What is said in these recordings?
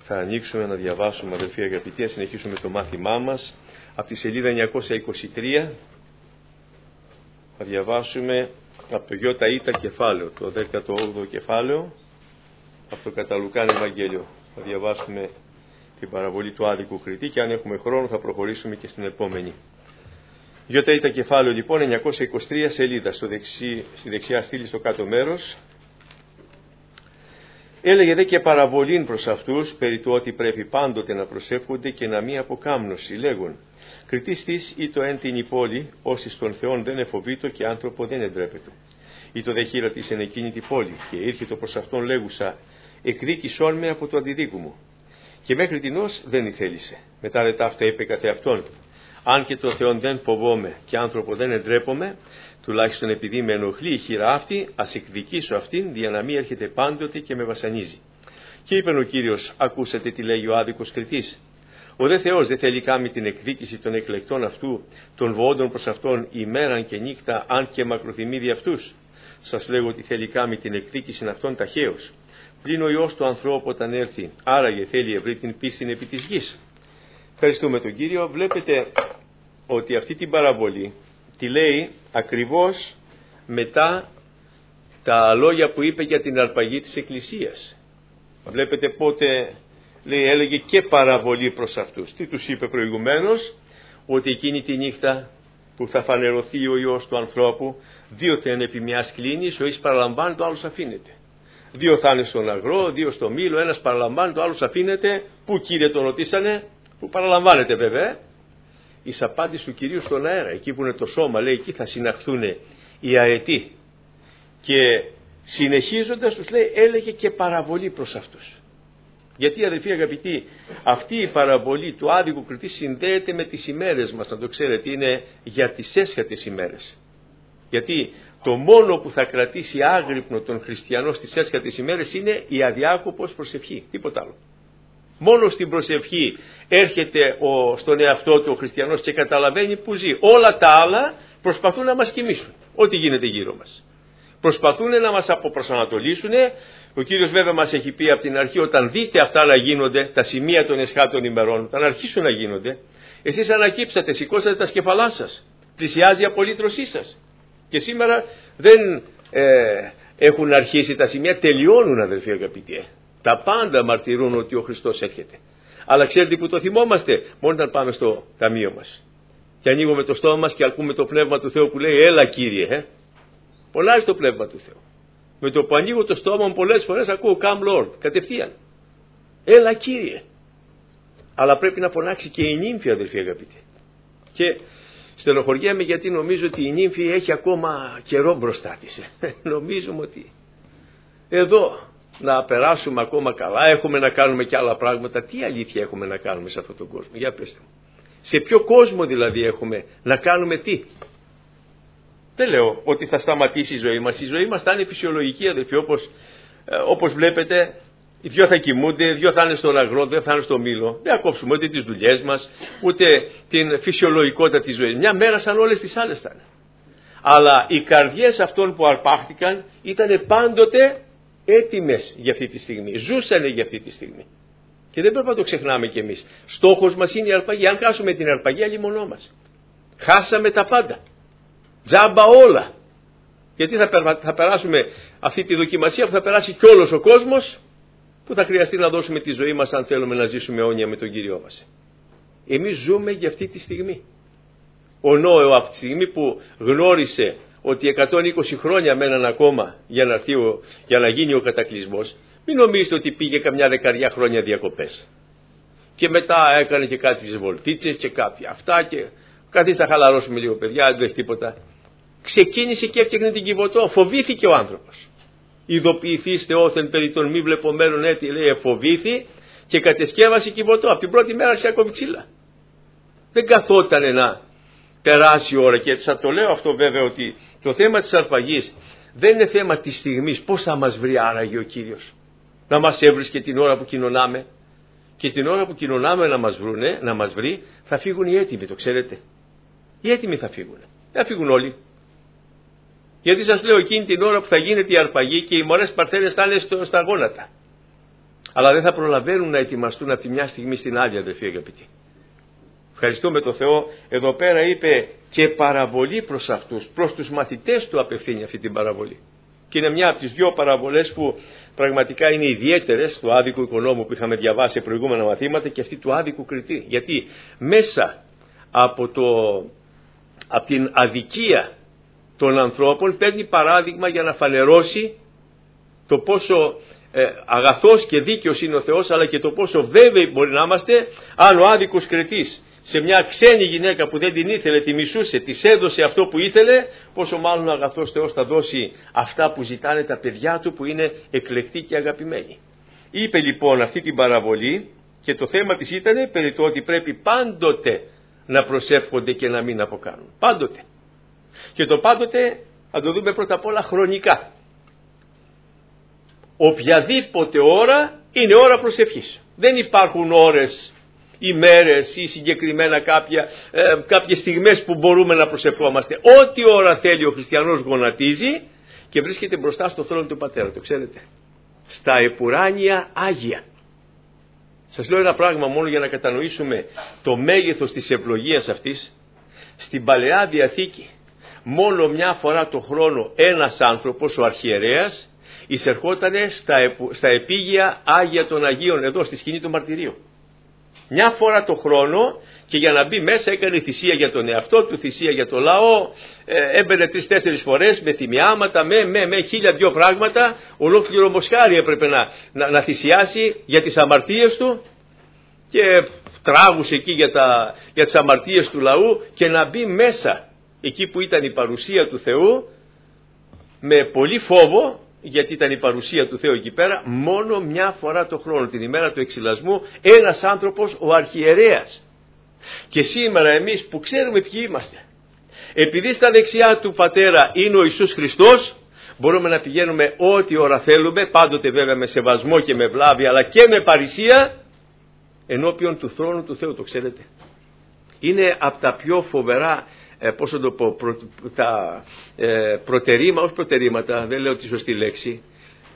Θα ανοίξουμε να διαβάσουμε, αδελφοί αγαπητοί, συνεχίσουμε το μάθημά μας. Από τη σελίδα 923 θα διαβάσουμε από το ΙΙ κεφάλαιο, το 18ο κεφάλαιο, από το κατά Λουκάν Ευαγγέλιο. Θα διαβάσουμε την παραβολή του άδικου κριτή και αν έχουμε χρόνο θα προχωρήσουμε και στην επόμενη. ΙΙ κεφάλαιο λοιπόν, 923 σελίδα, στη δεξιά στήλη στο κάτω μέρος. Έλεγε δε και παραβολήν προς αυτούς περί του ότι πρέπει πάντοτε να προσεύχονται και να μη αποκάμνωση, λέγον κριτής της ή το εν την η πόλη, όσοι στον Θεόν δεν εφοβήτω και άνθρωπο δεν εντρέπετο. Ή το δε χείρα της εν εκείνη τη πόλη, και ήρθε το προς αυτόν λέγουσα εκδίκησόν με από το αντιδίκου μου. Και μέχρι τινός δεν ηθέλησε. Μετά δε ταύτα είπε καθεαυτόν, αν και το Θεόν δεν φοβόμαι και άνθρωπο δεν εντρέπομαι, τουλάχιστον επειδή με ενοχλεί η χείρα αυτή, ας εκδικήσω αυτήν, για να μην έρχεται πάντοτε και με βασανίζει. Και είπε ο Κύριος, ακούσατε τι λέει ο άδικος κριτής. Ο δε Θεός δεν θέλει κάμει την εκδίκηση των εκλεκτών αυτού, των βοόντων προς αυτόν ημέραν και νύχτα, αν και μακροθυμεί δι' αυτούς. Σας λέγω ότι θέλει κάμει την εκδίκηση αυτών ταχαίως. Πλην ο Υιός του ανθρώπου όταν έρθει, άραγε θέλει ευρύ την πίστην επί της γης. Ευχαριστούμε τον Κύριο. Βλέπετε ότι αυτή την παραβολή τη λέει ακριβώς μετά τα λόγια που είπε για την αρπαγή της Εκκλησίας. Βλέπετε πότε λέει, έλεγε και παραβολή προς αυτούς. Τι τους είπε προηγουμένως? Ότι εκείνη τη νύχτα που θα φανερωθεί ο Υιός του ανθρώπου, δύο θα είναι επί μιας κλίνης, ο εις παραλαμβάνει, το άλλος αφήνεται. Δύο θα είναι στον αγρό, δύο στο μήλο, ένας παραλαμβάνει, το άλλος αφήνεται. Πού Κύριε τον ρωτήσανε? Που παραλαμβάνεται βέβαια. Εις απάντηση του Κυρίου στον αέρα, εκεί που είναι το σώμα, λέει, εκεί θα συναχθούν οι αετοί. Και συνεχίζοντας τους λέει, έλεγε και παραβολή προς αυτούς. Γιατί αδελφοί αγαπητοί, αυτή η παραβολή του άδικου κριτή συνδέεται με τις ημέρες μας, να το ξέρετε, είναι για τις έσχατες ημέρες. Γιατί το μόνο που θα κρατήσει άγρυπνο τον χριστιανό στις έσχατες ημέρες είναι η αδιάκοπος προσευχή, τίποτα άλλο. Μόνο στην προσευχή έρχεται στον εαυτό του ο χριστιανός και καταλαβαίνει που ζει. Όλα τα άλλα προσπαθούν να μας κοιμήσουν, ό,τι γίνεται γύρω μας. Προσπαθούν να μας αποπροσανατολίσουν. Ο Κύριος βέβαια μας έχει πει από την αρχή, όταν δείτε αυτά να γίνονται, τα σημεία των εσχάτων ημερών, όταν αρχίσουν να γίνονται, εσείς ανακύψατε, σηκώσατε τα σκεφαλά σας, πλησιάζει η απολύτρωσή σας. Και σήμερα δεν έχουν αρχίσει τα σημεία, τελειώνουν αδελφοί αγαπητοί. Τα πάντα μαρτυρούν ότι ο Χριστός έρχεται. Αλλά ξέρετε που το θυμόμαστε? Μόνο όταν πάμε στο ταμείο μας και ανοίγουμε το στόμα μας και ακούμε το Πνεύμα του Θεού που λέει έλα Κύριε. Πονάει το Πνεύμα του Θεού. Με το που ανοίγω το στόμα μου πολλές φορές ακούω Come Lord, κατευθείαν. Έλα Κύριε. Αλλά πρέπει να φωνάξει και η νύμφη αδελφοί αγαπητοί. Και στενοχωριέμαι γιατί νομίζω ότι η νύμφη έχει ακόμα καιρό μπροστά της. Νομίζουμε ότι εδώ να περάσουμε ακόμα καλά, έχουμε να κάνουμε και άλλα πράγματα. Τι αλήθεια έχουμε να κάνουμε σε αυτόν τον κόσμο? Για πέστε μου. Σε ποιο κόσμο δηλαδή έχουμε να κάνουμε τι? Δεν λέω ότι θα σταματήσει η ζωή μας. Η ζωή μας θα είναι φυσιολογική αδελφοί, όπως βλέπετε. Οι δυο θα κοιμούνται, οι δυο θα είναι στον αγρό, δεν θα είναι στο μήλο. Δεν θα κόψουμε ούτε τις δουλειές μας, ούτε την φυσιολογικότητα της ζωής. Μια μέρα σαν όλες τις άλλες θα είναι. Αλλά οι καρδιές αυτών που αρπάχτηκαν ήταν πάντοτε έτοιμες για αυτή τη στιγμή. Ζούσανε για αυτή τη στιγμή. Και δεν πρέπει να το ξεχνάμε κι εμείς. Στόχος μας είναι η αρπαγή. Αν χάσουμε την αρπαγή, αλλημονό μας. Χάσαμε τα πάντα. Τζάμπα όλα. Γιατί θα περάσουμε αυτή τη δοκιμασία που θα περάσει κι όλος ο κόσμος, που θα χρειαστεί να δώσουμε τη ζωή μας αν θέλουμε να ζήσουμε αιώνια με τον Κύριό μας. Εμείς ζούμε για αυτή τη στιγμή. Ο Νόε από τη στιγμή που γνώρισε ότι 120 χρόνια μέναν ακόμα για να γίνει ο κατακλυσμός, μην νομίζετε ότι πήγε καμιά 10 χρόνια διακοπές. Και μετά έκανε και κάποιες βολτίτσες και κάποια αυτά και καθίστε να χαλαρώσουμε λίγο παιδιά, δεν έχει τίποτα. Ξεκίνησε και έφτιαχνε την Κιβωτό, φοβήθηκε ο άνθρωπος. Ειδοποιηθήστε όθεν περί των μη βλεπομένων έτη, λέει, φοβήθη και κατεσκεύασε Κιβωτό. Από την πρώτη μέρα σε ακόμη ξύλα. Δεν καθότανε να περάσει η ώρα. Και θα το λέω αυτό βέβαια, ότι το θέμα της αρπαγής δεν είναι θέμα της στιγμής. Πώς θα μας βρει άραγε ο Κύριος? Να μας έβρισκε την ώρα που κοινωνάμε. Και την ώρα που κοινωνάμε να μας βρει, θα φύγουν οι έτοιμοι, το ξέρετε. Οι έτοιμοι θα φύγουν. Δεν θα φύγουν όλοι. Γιατί σας λέω, εκείνη την ώρα που θα γίνεται η αρπαγή και οι μωρές παρθένες θα είναι στα γόνατα. Αλλά δεν θα προλαβαίνουν να ετοιμαστούν από τη μια στιγμή στην άλλη, αδελφοί αγαπητοί. Ευχαριστούμε τον Θεό. Εδώ πέρα είπε και παραβολή προς αυτούς, προς τους μαθητές του απευθύνει αυτή την παραβολή. Και είναι μια από τις δύο παραβολές που πραγματικά είναι ιδιαίτερες, του άδικου οικονόμου που είχαμε διαβάσει σε προηγούμενα μαθήματα και αυτή του άδικου κριτή. Γιατί μέσα από την αδικία των ανθρώπων παίρνει παράδειγμα για να φανερώσει το πόσο αγαθός και δίκαιος είναι ο Θεός, αλλά και το πόσο βέβαιοι μπορεί να είμαστε αν ο άδικος κριτής σε μια ξένη γυναίκα που δεν την ήθελε, τη μισούσε, της έδωσε αυτό που ήθελε, πόσο μάλλον ο αγαθός Θεός θα δώσει αυτά που ζητάνε τα παιδιά του που είναι εκλεκτοί και αγαπημένοι. Είπε λοιπόν αυτή την παραβολή και το θέμα της ήταν περί το ότι πρέπει πάντοτε να προσεύχονται και να μην αποκάνουν. Πάντοτε. Και το πάντοτε θα το δούμε πρώτα απ' όλα χρονικά. Οποιαδήποτε ώρα είναι ώρα προσευχής. Δεν υπάρχουν ώρες, ημέρες ή συγκεκριμένα κάποιες στιγμές που μπορούμε να προσευχόμαστε. Ό,τι ώρα θέλει ο χριστιανός γονατίζει και βρίσκεται μπροστά στο θρόνο του Πατέρα. Το ξέρετε. Στα επουράνια Άγια. Σας λέω ένα πράγμα μόνο για να κατανοήσουμε το μέγεθος της ευλογίας αυτής. Στην Παλαιά Διαθήκη μόνο μια φορά το χρόνο ένας άνθρωπος, ο αρχιερέας, εισερχότανε στα επίγεια Άγια των Αγίων, εδώ στη σκηνή του μαρτυρίου. Μια φορά το χρόνο, και για να μπει μέσα έκανε θυσία για τον εαυτό του, θυσία για το λαό, έμπαινε 3-4 φορές με θυμιάματα, με 1002 πράγματα, ολόκληρο μοσχάρι έπρεπε να θυσιάσει για τις αμαρτίες του και τράγους εκεί για τις αμαρτίες του λαού και να μπει μέσα εκεί που ήταν η παρουσία του Θεού με πολύ φόβο, γιατί ήταν η παρουσία του Θεού εκεί πέρα, μόνο μια φορά το χρόνο, την ημέρα του εξυλασμού, ένας άνθρωπος, ο αρχιερέας. Και σήμερα εμείς που ξέρουμε ποιοι είμαστε, επειδή στα δεξιά του Πατέρα είναι ο Ιησούς Χριστός, μπορούμε να πηγαίνουμε ό,τι ώρα θέλουμε, πάντοτε βέβαια με σεβασμό και με βλάβη, αλλά και με παρησία, ενώπιον του θρόνου του Θεού, το ξέρετε. Είναι από τα πιο φοβερά, πώς θα το πω, όχι προτερήματα, δεν λέω τη σωστή λέξη,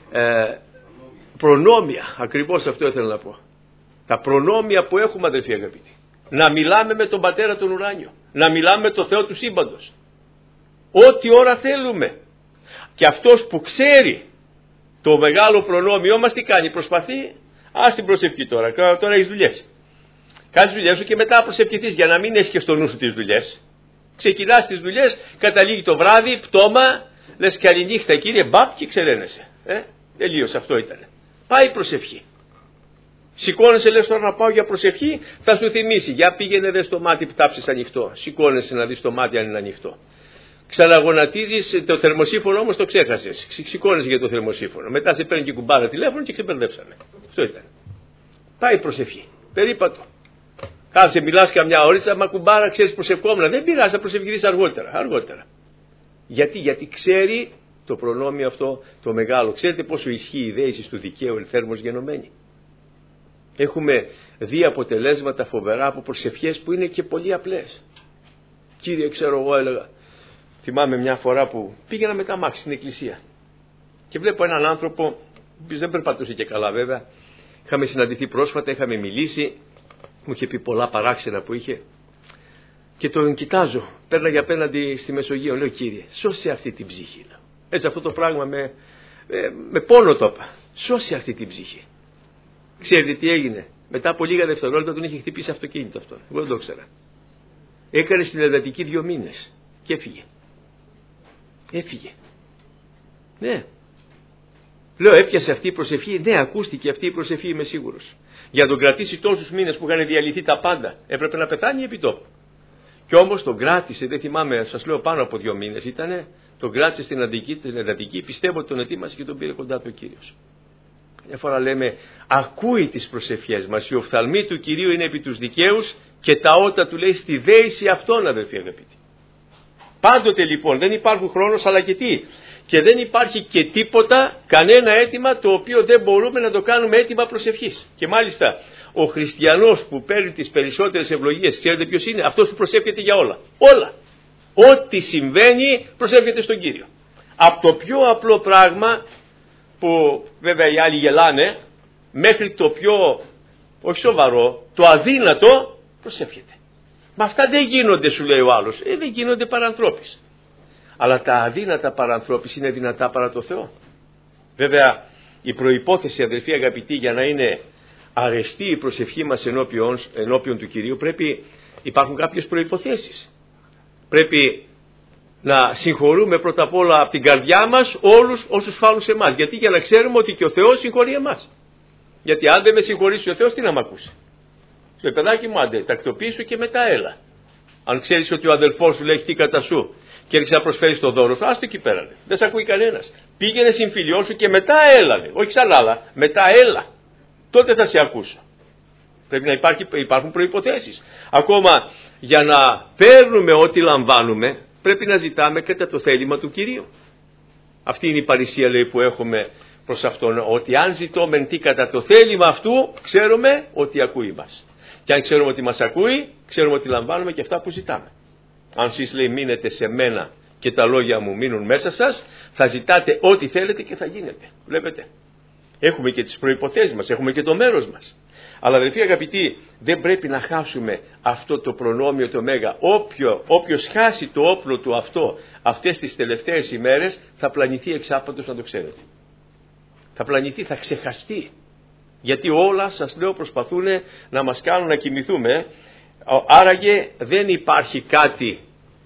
προνόμια, ακριβώς αυτό ήθελα να πω. Τα προνόμια που έχουμε, αδελφοί αγαπητοί. Να μιλάμε με τον Πατέρα τον ουράνιο, να μιλάμε με τον Θεό του σύμπαντος, ό,τι ώρα θέλουμε. Και αυτός που ξέρει το μεγάλο προνόμιό μας τι κάνει, προσπαθεί, την προσευχή τώρα έχεις δουλειές. Κάνεις δουλειές σου και μετά προσευχηθείς για να μην έχεις και στο νου σου τις δουλειές. Ξεκινάς τις δουλειές, καταλήγει το βράδυ, πτώμα, λες καληνύχτα κύριε, μπαπ και ξεραίνεσαι. Τελείωσε, αυτό ήταν. Πάει η προσευχή. Σηκώνεσαι, λες τώρα να πάω για προσευχή, θα σου θυμίσει. Για πήγαινε δες το μάτι που τάψεις ανοιχτό. Σηκώνεσαι να δεις το μάτι αν είναι ανοιχτό. Ξαναγονατίζεις, το θερμοσύφωνο όμως το ξέχασες. Σηκώνεσαι για το θερμοσύφωνο. Μετά σε παίρνει και κουμπάρα τηλέφωνο και ξεπερδέψανε. Αυτό ήταν. Πάει η προσευχή. Περίπατο. Κάτσε, μιλάς καμιά ώριτσα, μα κουμπάρα, ξέρεις προσευχόμουν. Δεν πειράζει, θα προσευχηθείς αργότερα. Γιατί ξέρει το προνόμιο αυτό το μεγάλο. Ξέρετε πόσο ισχύει η δέηση του δικαίου ελθέρμος γενομένη. Έχουμε δει αποτελέσματα φοβερά από προσευχές που είναι και πολύ απλές. Κύριε, ξέρω εγώ, έλεγα, θυμάμαι μια φορά που πήγαινα με τα μάξι στην εκκλησία και βλέπω έναν άνθρωπο που δεν περπατούσε και καλά βέβαια. Είχαμε συναντηθεί πρόσφατα, είχαμε μιλήσει, μου είχε πει πολλά παράξενα που είχε και τον κοιτάζω, πέρναγε απέναντι στη Μεσογείο, λέω Κύριε, σώσε αυτή την ψυχή. Έτσι αυτό το πράγμα με πόνο το είπα, σώσε αυτή την ψυχή. Ξέρετε τι έγινε? Μετά από λίγα δευτερόλεπτα τον είχε χτυπήσει αυτοκίνητο αυτό. Εγώ δεν το ήξερα. Έκανε στην εντατική 2 μήνες και έφυγε. Ναι. Λέω, έπιασε αυτή η προσευχή? Ναι, ακούστηκε αυτή η προσευχή, είμαι σίγουρος. Για να τον κρατήσει τόσους μήνες που είχαν διαλυθεί τα πάντα, έπρεπε να πεθάνει επί τόπου. Και όμως τον κράτησε, δεν θυμάμαι, σας λέω πάνω από 2 μήνες ήτανε, τον κράτησε στην εντατική, πιστεύω ότι τον ετοίμασε και τον πήρε κοντά του ο Κύριος. Μια φορά λέμε, ακούει τις προσευχές μας, η οφθαλμή του Κυρίου είναι επί τους δικαίους και τα ότα του λέει στη δέηση αυτών, αδελφοί αγαπητοί. Πάντοτε λοιπόν δεν υπάρχουν χρόνος, αλλά και τι? Και δεν υπάρχει και τίποτα, κανένα αίτημα το οποίο δεν μπορούμε να το κάνουμε αίτημα προσευχής. Και μάλιστα ο χριστιανός που παίρνει τις περισσότερες ευλογίες, ξέρετε ποιος είναι? Αυτός που προσεύχεται για όλα. Όλα. Ό,τι συμβαίνει προσεύχεται στον Κύριο. Από το πιο απλό πράγμα που βέβαια οι άλλοι γελάνε μέχρι το πιο, όχι σοβαρό, το αδύνατο προσεύχεται. Μα αυτά δεν γίνονται, σου λέει ο άλλος. Δεν γίνονται παρανθρώπης. Αλλά τα αδύνατα παρανθρώπης είναι δυνατά παρά το Θεό. Βέβαια η προϋπόθεση, αδελφοί αγαπητοί, για να είναι αρεστή η προσευχή μας ενώπιον του Κυρίου, υπάρχουν κάποιες προϋποθέσεις. Πρέπει να συγχωρούμε πρώτα απ' όλα από την καρδιά μας όλους όσους φάλουν σε εμάς. Γιατί? Για να ξέρουμε ότι και ο Θεός συγχωρεί εμάς. Γιατί αν δεν με συγχωρήσει ο Θεός, τι να μ' ακούσει? Στο παιδάκι μου, άντε, τακτοποιήσου και μετά έλα. Αν ξέρεις ότι ο αδελφός σου λέει χτύ κατά σου και έρχεσαι να προσφέρεις το δώρο σου, άστο εκεί πέρα. Λέει. Δεν σε ακούει κανένας. Πήγαινε συμφιλιό σου και μετά έλα. Λέει. Όχι σαν άλλα, μετά έλα. Τότε θα σε ακούσω. Πρέπει να υπάρχουν προϋποθέσεις. Ακόμα για να παίρνουμε ό,τι λαμβάνουμε, πρέπει να ζητάμε κατά το θέλημα του Κυρίου. Αυτή είναι η παρησία, λέει, που έχουμε προς Αυτόν, ότι αν ζητώμεν τι κατά το θέλημα Αυτού, ξέρουμε ότι ακούει μας. Και αν ξέρουμε ότι μας ακούει, ξέρουμε ότι λαμβάνουμε και αυτά που ζητάμε. Αν εσείς, λέει, μείνετε σε μένα και τα λόγια μου μείνουν μέσα σας, θα ζητάτε ό,τι θέλετε και θα γίνεται. Βλέπετε. Έχουμε και τις προϋποθέσεις μας, έχουμε και το μέρος μας. Αλλά αδελφοί αγαπητοί, δεν πρέπει να χάσουμε αυτό το προνόμιο το μέγα. Όποιος χάσει το όπλο του αυτό αυτές τις τελευταίες ημέρες, θα πλανηθεί εξάπαντος, να το ξέρετε. Θα πλανηθεί, θα ξεχαστεί. Γιατί όλα, σας λέω, προσπαθούν να μας κάνουν να κοιμηθούμε. Άραγε δεν υπάρχει κάτι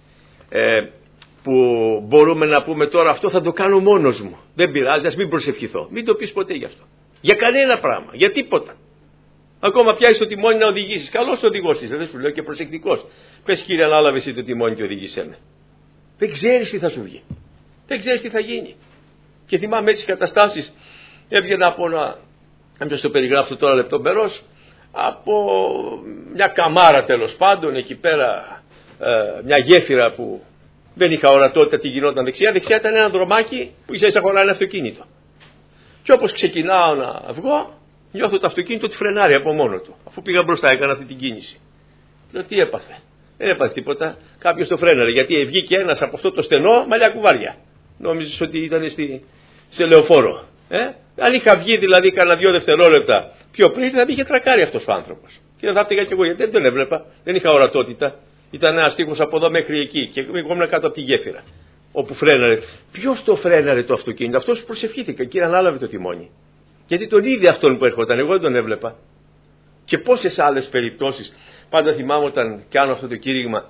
που μπορούμε να πούμε τώρα αυτό θα το κάνω μόνος μου. Δεν πειράζει, ας μην προσευχηθώ. Μην το πεις ποτέ γι' αυτό. Για κανένα πράγμα, για τίποτα. Ακόμα πιάσεις το τιμόνι να οδηγήσεις. Καλός οδηγός είσαι, δεν σου λέω, και προσεκτικός. Πες, Κύριε, ανάλαβε εσύ το τιμόνι και οδηγήσέ με. Δεν ξέρεις τι θα σου βγει. Δεν ξέρεις τι θα γίνει. Και θυμάμαι έτσι καταστάσεις. Έβγαινα από αν το περιγράψω τώρα λεπτομερώς, από μια καμάρα τέλος πάντων, εκεί πέρα μια γέφυρα που δεν είχα ορατότητα τι γινόταν δεξιά. Δεξιά ήταν ένα δρομάκι που ίσα ίσα χωράει ένα αυτοκίνητο. Και όπως ξεκινάω να βγω, νιώθω το αυτοκίνητο ότι φρενάρει από μόνο του. Αφού πήγα μπροστά, έκανα αυτή την κίνηση. Λέω, τι έπαθε? Δεν έπαθε τίποτα. Κάποιος το φρέναρε, γιατί βγήκε ένας από αυτό το στενό μαλλιά κουβάρια. Νόμιζες ότι ήταν σε λεωφόρο. Αν είχα βγει δηλαδή κανένα 2 δευτερόλεπτα πιο πριν, θα με είχε τρακάρει αυτός ο άνθρωπος. Και δεν θα έφταιγα κι εγώ, γιατί δεν τον έβλεπα. Δεν είχα ορατότητα. Ήταν ένας τείχος από εδώ μέχρι εκεί και εγώ ήμουν κάτω από τη γέφυρα. Όπου φρέναρε. Ποιος το φρέναρε το αυτοκίνητο? Αυτός που προσευχήθηκα. Κύριε, ανάλαβε το τιμόνι. Γιατί τον είδε αυτόν που έρχονταν. Εγώ δεν τον έβλεπα. Και πόσες άλλες περιπτώσεις. Πάντα θυμάμαι όταν κάνω αυτό το κήρυγμα.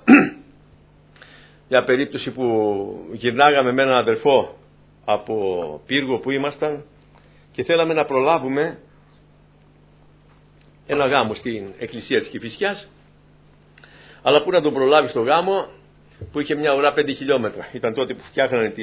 Μια περίπτωση που γυρνάγαμε με έναν αδερφό από Πύργο που ήμασταν και θέλαμε να προλάβουμε ένα γάμο στην εκκλησία της Κηφισιάς, αλλά πού να τον προλάβει στο γάμο που είχε μια ουρά 5 χιλιόμετρα. Ήταν τότε που φτιάχνανε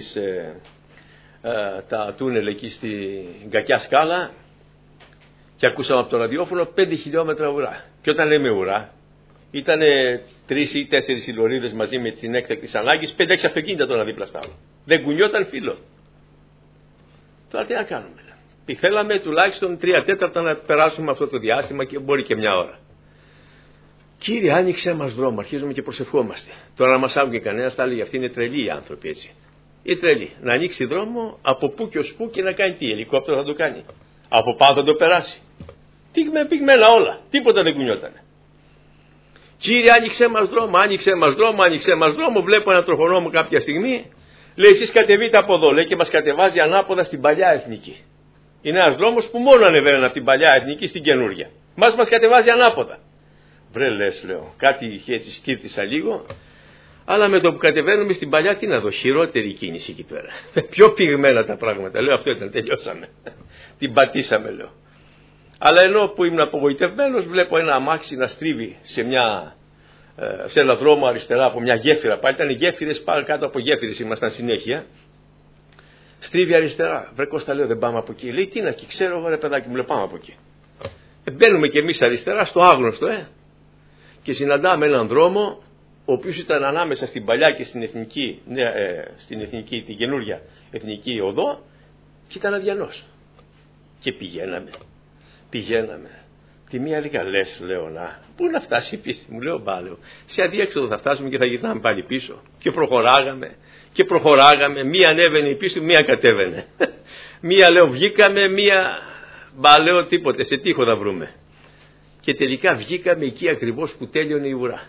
τα τούνελ εκεί στην Κακιά Σκάλα και ακούσαμε από το ραδιόφωνο 5 χιλιόμετρα ουρά. Και όταν λέμε ουρά, ήταν 3 ή 4 οι λωρίδες μαζί με την έκτακτη ανάγκη, 5-6 αυτοκίνητα τώρα δίπλα στα άλλα. Δεν κουνιόταν φίλο. Τώρα τι να κάνουμε? Θέλαμε τουλάχιστον 3/4 να περάσουμε αυτό το διάστημα και μπορεί και μια ώρα. Κύριε, άνοιξε μας δρόμο, αρχίζουμε και προσευχόμαστε. Τώρα να μας άκουγε κανένας, θα έλεγε αυτοί είναι τρελοί οι άνθρωποι έτσι. Είναι τρελοί. Να ανοίξει δρόμο από πού και ως πού και να κάνει τι? Ελικόπτερο θα το κάνει. Από πάνω θα το περάσει. Πυγμένα όλα. Τίποτα δεν κουνιότανε. Κύριε, άνοιξε μας δρόμο, άνοιξε μας δρόμο, άνοιξε μας δρόμο. Βλέπω ένα τροχονόμο κάποια στιγμή. Λέει, εσείς κατεβείτε από εδώ. Λέει, και μας κατεβάζει ανάποδα στην παλιά εθνική. Είναι ένας δρόμος που μόνο ανεβαίνουν από την παλιά εθνική στην καινούργια. Μας κατεβάζει ανάποδα. Βρε λες, λέω, κάτι είχε έτσι σκύρτησα λίγο. Αλλά με το που κατεβαίνουμε στην παλιά, τι να δω, χειρότερη κίνηση εκεί πέρα. Πιο πυγμένα τα πράγματα. Λέω, αυτό ήταν, τελειώσαμε. Την πατήσαμε, λέω. Αλλά ενώ που ήμουν απογοητευμένος, βλέπω ένα αμάξι να στρίβει σε ένα δρόμο αριστερά από μια γέφυρα. Πάλι ήταν γέφυρες, πάνω κάτω από γέφυρες ήμασταν συνέχεια. Στρίβει αριστερά. Βρε Κώστα, λέω, δεν πάμε από εκεί. Λέει, τι να εκεί, ξέρω, ρε παιδάκι μου, λέω, πάμε από εκεί. Μπαίνουμε κι εμείς αριστερά στο άγνωστο, και συναντάμε έναν δρόμο, ο οποίος ήταν ανάμεσα στην παλιά και στην εθνική, την καινούργια εθνική οδό, και ήταν αδιανός. Και πηγαίναμε. Τη μία λίγα λες, λέω, πού να φτάσει η πίστη μου? Λέω, μπα, λέω, σε αδίέξοδο θα φτάσουμε και θα γυρνάμε πάλι πίσω. Και προχωράγαμε, μία ανέβαινε η πίστη, μία κατέβαινε. Μία, λέω, βγήκαμε, μία Μπα, λέω, τίποτε, σε τείχο θα βρούμε. Και τελικά βγήκαμε εκεί ακριβώς που τέλειωνε η ουρά.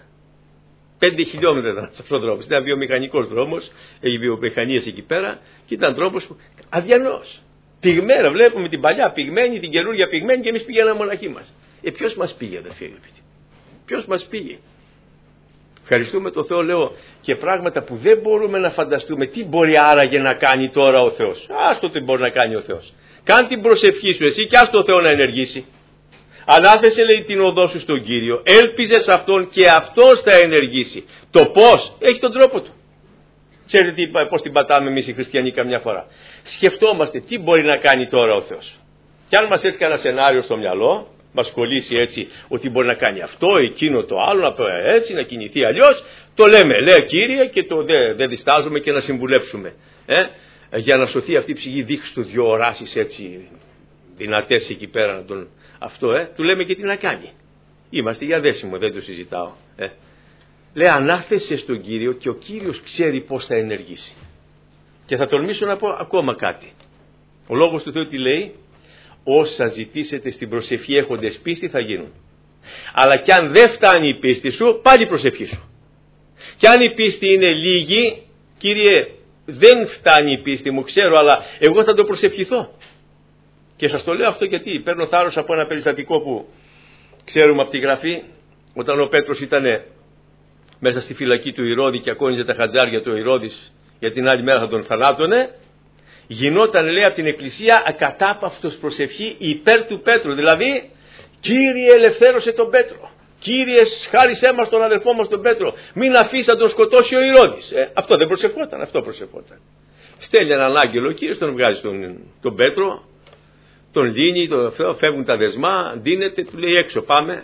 5 χιλιόμετρα ήταν αυτός ο δρόμος. Ήταν βιομηχανικός δρόμος, οι βιομηχανίες εκεί πέρα, και ήταν δρόμος αδιανός. Πυγμένα, βλέπουμε την παλιά πυγμένη, την καινούργια πυγμένη, και εμείς πήγαμε μοναχοί μας. Ποιος μας πήγε, αδερφοί αγαπητοί? Ποιος μας πήγε? Ευχαριστούμε τον Θεό, λέω, και πράγματα που δεν μπορούμε να φανταστούμε. Τι μπορεί άραγε να κάνει τώρα ο Θεός? Άστο τι μπορεί να κάνει ο Θεός. Κάν την προσευχή σου εσύ και άστο ο Θεό να ενεργήσει. Ανάθεσε, λέει, την οδό σου στον Κύριο. Έλπιζε σε Αυτόν και Αυτός θα ενεργήσει. Το πώς? Έχει τον τρόπο του. Ξέρετε πώς την πατάμε εμείς οι χριστιανοί καμιά φορά? Σκεφτόμαστε τι μπορεί να κάνει τώρα ο Θεός. Και αν μας έρθει κανένα σενάριο στο μυαλό, μας κολλήσει έτσι ότι μπορεί να κάνει αυτό, εκείνο, το άλλο, να πάει έτσι, να κινηθεί αλλιώς, το λέμε, λέει Κύριε, και το δεν διστάζουμε και να συμβουλέψουμε. Για να σωθεί αυτή η ψυχή, δείξου του 2 οράσεις έτσι δυνατές εκεί πέρα να τον... Αυτό, του λέμε και τι να κάνει. Είμαστε για δέσιμο, δεν το συζητάω. Λέει, ανάθεσε στον Κύριο και ο Κύριος ξέρει πώς θα ενεργήσει. Και θα τολμήσω να πω ακόμα κάτι. Ο λόγος του Θεού τι λέει? Όσα ζητήσετε στην προσευχή έχοντες πίστη θα γίνουν. Αλλά κι αν δεν φτάνει η πίστη σου, πάλι προσευχή σου. Κι αν η πίστη είναι λίγη, Κύριε, δεν φτάνει η πίστη μου, ξέρω, αλλά εγώ θα το προσευχηθώ. Και σας το λέω αυτό γιατί παίρνω θάρρος από ένα περιστατικό που ξέρουμε από τη Γραφή, όταν ο Πέτρος ήταν μέσα στη φυλακή του Ηρώδη και ακόνιζε τα χατζάρια του Ηρώδης για την άλλη μέρα θα τον θανάτωνε, γινόταν, λέει, από την Εκκλησία ακατάπαυτος προσευχή υπέρ του Πέτρου. Δηλαδή, Κύριε, ελευθέρωσε τον Πέτρο. Κύριε, χάρισέ μας τον αδελφό μας τον Πέτρο. Μην αφήσει να τον σκοτώσει ο Ηρώδης. Αυτό δεν προσευχόταν, αυτό προσευχόταν. Στέλνει έναν άγγελο, ο Κύριος τον βγάζει τον Πέτρο, τον λύνει, φεύγουν τα δεσμά, ντύνεται, του λέει έξω πάμε.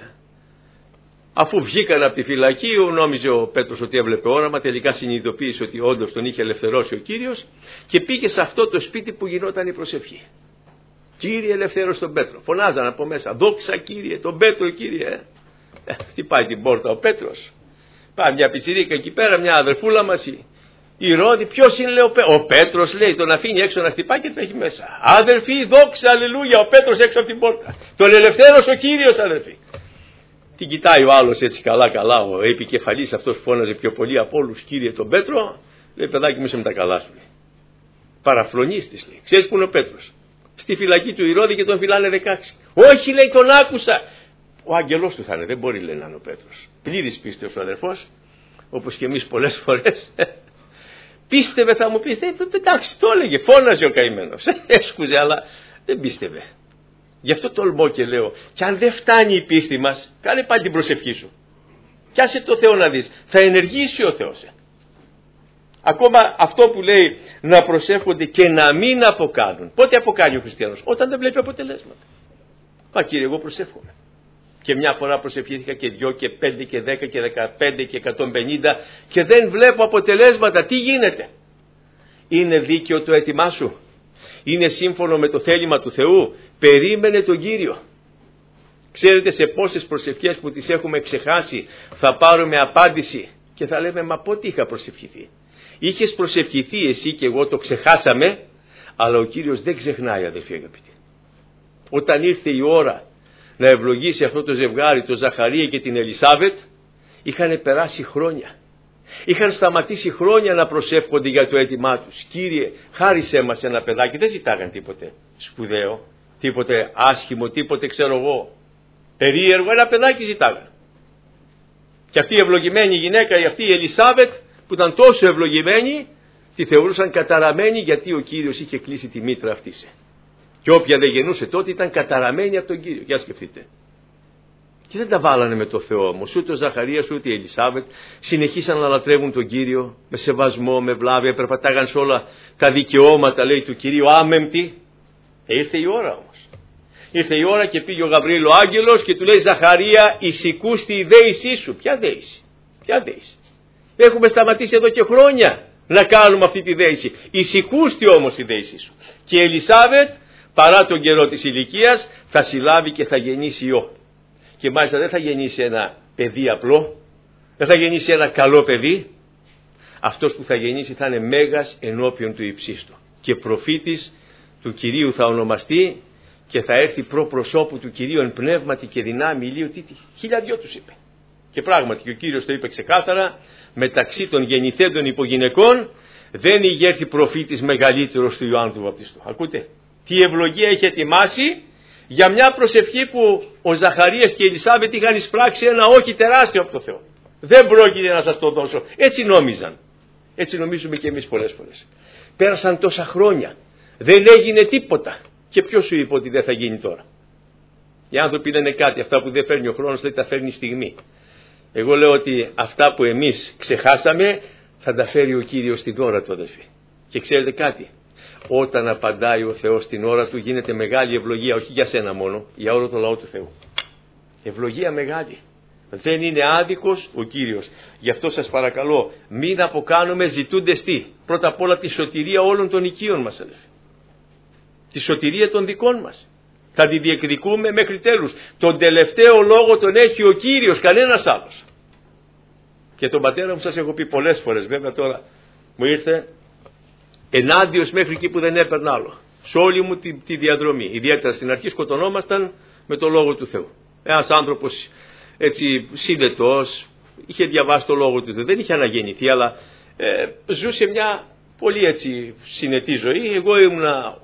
Αφού βγήκαν από τη φυλακή, νόμιζε ο Πέτρος ότι έβλεπε όραμα, τελικά συνειδητοποίησε ότι όντως τον είχε ελευθερώσει ο Κύριος και πήγε σε αυτό το σπίτι που γινόταν η προσευχή. Κύριε, ελευθέρωσε τον Πέτρο. Φωνάζαν από μέσα, δόξα Κύριε, τον Πέτρο Κύριε. Χτυπάει την πόρτα ο Πέτρος. Πάει μια πιτσιρίκα εκεί πέρα, μια αδερφούλα μας, η Ρώδη, ποιος είναι, λέει, ο Πέτρος, λέει, τον αφήνει έξω να χτυπάει και τρέχει μέσα. Αδερφοί, δόξα, αλληλούια, ο Πέτρος έξω από την πόρτα. Τον ελευθέρωσε ο Κύριος, αδερφοί. Την κοιτάει ο άλλος έτσι καλά, ο επικεφαλής αυτός φώναζε πιο πολύ από όλους, Κύριε τον Πέτρο. Λέει, παιδάκι μου, είσαι με τα καλά σου. Παραφρονίστης, λέει. Ξέρεις που είναι ο Πέτρος? Στη φυλακή του Ηρώδη και τον φυλάνε 16. Όχι, λέει, τον άκουσα. Ο άγγελός του θα είναι, δεν μπορεί, λέει, να είναι ο Πέτρος. Πλήρης πίστεως ο αδερφός, όπως και εμείς πολλές φορές. Πίστευε, θα μου πεις, εντάξει, το έλεγε, φώναζε ο καημένος. Έσκουζε, αλλά δεν πίστευε. Γι' αυτό τολμώ και λέω, κι αν δεν φτάνει η πίστη μας, κάνε πάλι την προσευχή σου. Κι άσε το Θεό να δεις, θα ενεργήσει ο Θεός. Ακόμα αυτό που λέει να προσεύχονται και να μην αποκάνουν. Πότε αποκάνει ο χριστιανός? Όταν δεν βλέπει αποτελέσματα. Μα Κύριε, εγώ προσεύχομαι. Και μια φορά προσευχήθηκα και 2 και 5 και 10 και 15 και 150 και δεν βλέπω αποτελέσματα. Τι γίνεται? Είναι δίκαιο το αίτημά σου? Είναι σύμφωνο με το θέλημα του Θεού? Περίμενε τον Κύριο. Ξέρετε σε πόσες προσευχές που τις έχουμε ξεχάσει θα πάρουμε απάντηση και θα λέμε, μα πότε είχα προσευχηθεί? Είχες προσευχηθεί εσύ και εγώ, το ξεχάσαμε, αλλά ο Κύριος δεν ξεχνάει, αδελφοί αγαπητοί. Όταν ήρθε η ώρα να ευλογήσει αυτό το ζευγάρι, τον Ζαχαρία και την Ελισάβετ, είχαν περάσει χρόνια. Είχαν σταματήσει χρόνια να προσεύχονται για το αίτημά τους. Κύριε, χάρισέ μας ένα παιδάκι. Δεν ζητάγαν τίποτε σπουδαίο, τίποτε άσχημο, τίποτε ξέρω εγώ περίεργο. Ένα παιδάκι ζητάγαν. Και αυτή η ευλογημένη γυναίκα, αυτή η Ελισάβετ που ήταν τόσο ευλογημένη, τη θεωρούσαν καταραμένη γιατί ο Κύριος είχε κλείσει τη μήτρα αυτής. Και όποια δεν γεννούσε τότε ήταν καταραμένη από τον Κύριο. Για σκεφτείτε. Και δεν τα βάλανε με το Θεό όμως. Ούτε ο Ζαχαρίας ούτε η Ελισάβετ συνεχίσαν να λατρεύουν τον Κύριο με σεβασμό, με βλάβη. Περπατάγαν σε όλα τα δικαιώματα, λέει, του Κυρίου άμεμπτοι. Ήρθε η ώρα όμως. Ήρθε η ώρα και πήγε ο Γαβρίλ ο άγγελος και του λέει, Ζαχαρία, εισηκούστη η δέησή σου. Ποια δέηση? Ποια δέηση? Έχουμε σταματήσει εδώ και χρόνια να κάνουμε αυτή τη δέηση. Εισηκούστη όμως η δέησή σου. Και η Ελισάβετ, παρά τον καιρό της ηλικίας, θα συλλάβει και θα γεννήσει ιό. Και μάλιστα δεν θα γεννήσει ένα παιδί απλό, δεν θα γεννήσει ένα καλό παιδί. Αυτός που θα γεννήσει θα είναι μέγας ενώπιον του Υψίστου. Και προφήτης του Κυρίου θα ονομαστεί και θα έρθει προ προσώπου του Κυρίου εν πνεύματι και δυνάμει ηλίου, χιλιαδιό τους είπε. Και πράγματι και ο Κύριος το είπε ξεκάθαρα, μεταξύ των γεννηθέντων υπογυναικών δεν ηγέρθη προφήτης μεγαλύτερος του Ιωάννου του Βαπτιστού. Ακούτε, τι ευλογία έχει ετοιμάσει για μια προσευχή που ο Ζαχαρίας και η Ελισάβετ είχαν εισπράξει ένα όχι τεράστιο από το Θεό. Δεν πρόκειται να σας το δώσω. Έτσι νόμιζαν. Έτσι νομίζουμε και εμείς πολλές φορές. Πέρασαν τόσα χρόνια. Δεν έγινε τίποτα. Και ποιος σου είπε ότι δεν θα γίνει τώρα? Οι άνθρωποι λένε κάτι, αυτά που δεν φέρνει ο χρόνος λέει τα φέρνει η στιγμή. Εγώ λέω ότι αυτά που εμείς ξεχάσαμε θα τα φέρει ο Κύριος την ώρα του, αδελφοί. Και ξέρετε κάτι, όταν απαντάει ο Θεός την ώρα του γίνεται μεγάλη ευλογία, όχι για σένα μόνο, για όλο το λαό του Θεού. Ευλογία μεγάλη. Δεν είναι άδικος ο Κύριος. Γι' αυτό σας παρακαλώ, μην αποκάνουμε ζητούντες τι? Πρώτα απ' όλα τη σωτηρία όλων των οικείων μας, αδελφοί. Τη σωτηρία των δικών μας. Θα τη διεκδικούμε μέχρι τέλους. Τον τελευταίο λόγο τον έχει ο Κύριος, κανένας άλλος. Και τον πατέρα μου σας έχω πει πολλές φορές, βέβαια τώρα μου ήρθε ενάντιος μέχρι εκεί που δεν έπαιρνα άλλο. Σε όλη μου τη διαδρομή. Ιδιαίτερα στην αρχή σκοτωνόμασταν με το Λόγο του Θεού. Ένας άνθρωπος έτσι σύνδετος, είχε διαβάσει το Λόγο του Θεού, δεν είχε αναγεννηθεί, αλλά ζούσε μια πολύ έτσι συνετή ζωή. Εγώ ήμουνα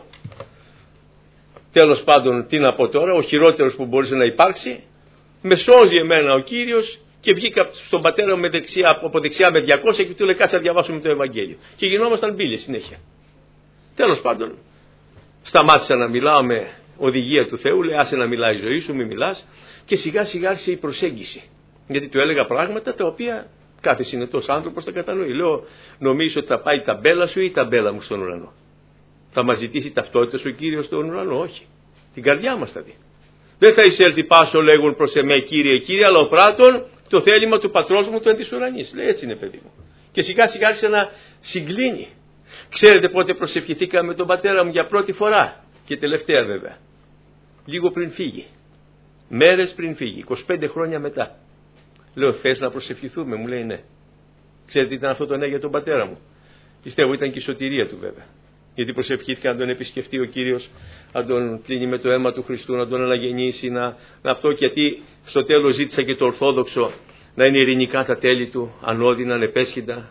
τέλος πάντων, τι να πω τώρα, ο χειρότερος που μπορούσε να υπάρξει. Με σώζει εμένα ο Κύριος και βγήκα στον πατέρα μου από δεξιά με 200 και του λέει κάτσε να διαβάσουμε το Ευαγγέλιο. Και γινόμασταν μπίλες συνέχεια. Τέλος πάντων, σταμάτησα να μιλάω με οδηγία του Θεού, λέει άσε να μιλάει η ζωή σου, μην μιλάς. Και σιγά σιγά άρχισε η προσέγγιση. Γιατί του έλεγα πράγματα τα οποία κάθε συνετός άνθρωπος τα κατανοεί. Λέω, νομίζεις ότι θα πάει η ταμπέλα σου ή η ταμπέλα μου στον ουρανό? Θα μας ζητήσει ταυτότητα σου ο Κύριος στον ουρανό? Όχι. Την καρδιά μας θα δει. Δεν θα εισέλθει πάσο λέγουν προς εμέ Κύριε, Κύριε, αλλά ο πράτων το θέλημα του πατρός μου του εν της ουρανής. Λέει έτσι είναι παιδί μου. Και σιγά σιγά άρχισε να συγκλίνει. Ξέρετε πότε προσευχηθήκαμε με τον πατέρα μου για πρώτη φορά? Και τελευταία βέβαια. Λίγο πριν φύγει. Μέρες πριν φύγει. 25 χρόνια μετά. Λέω θες να προσευχηθούμε? Μου λέει ναι. Ξέρετε τι ήταν αυτό το ναι για τον πατέρα μου? Πιστεύω ήταν και η σωτηρία του βέβαια. Γιατί προσευχήθηκα να τον επισκεφτεί ο Κύριος, να τον πλύνει με το αίμα του Χριστού, να τον αναγεννήσει, να αυτό, γιατί στο τέλος ζήτησα και το Ορθόδοξο να είναι ειρηνικά τα τέλη του, ανώδυνα, ανεπέσχυντα.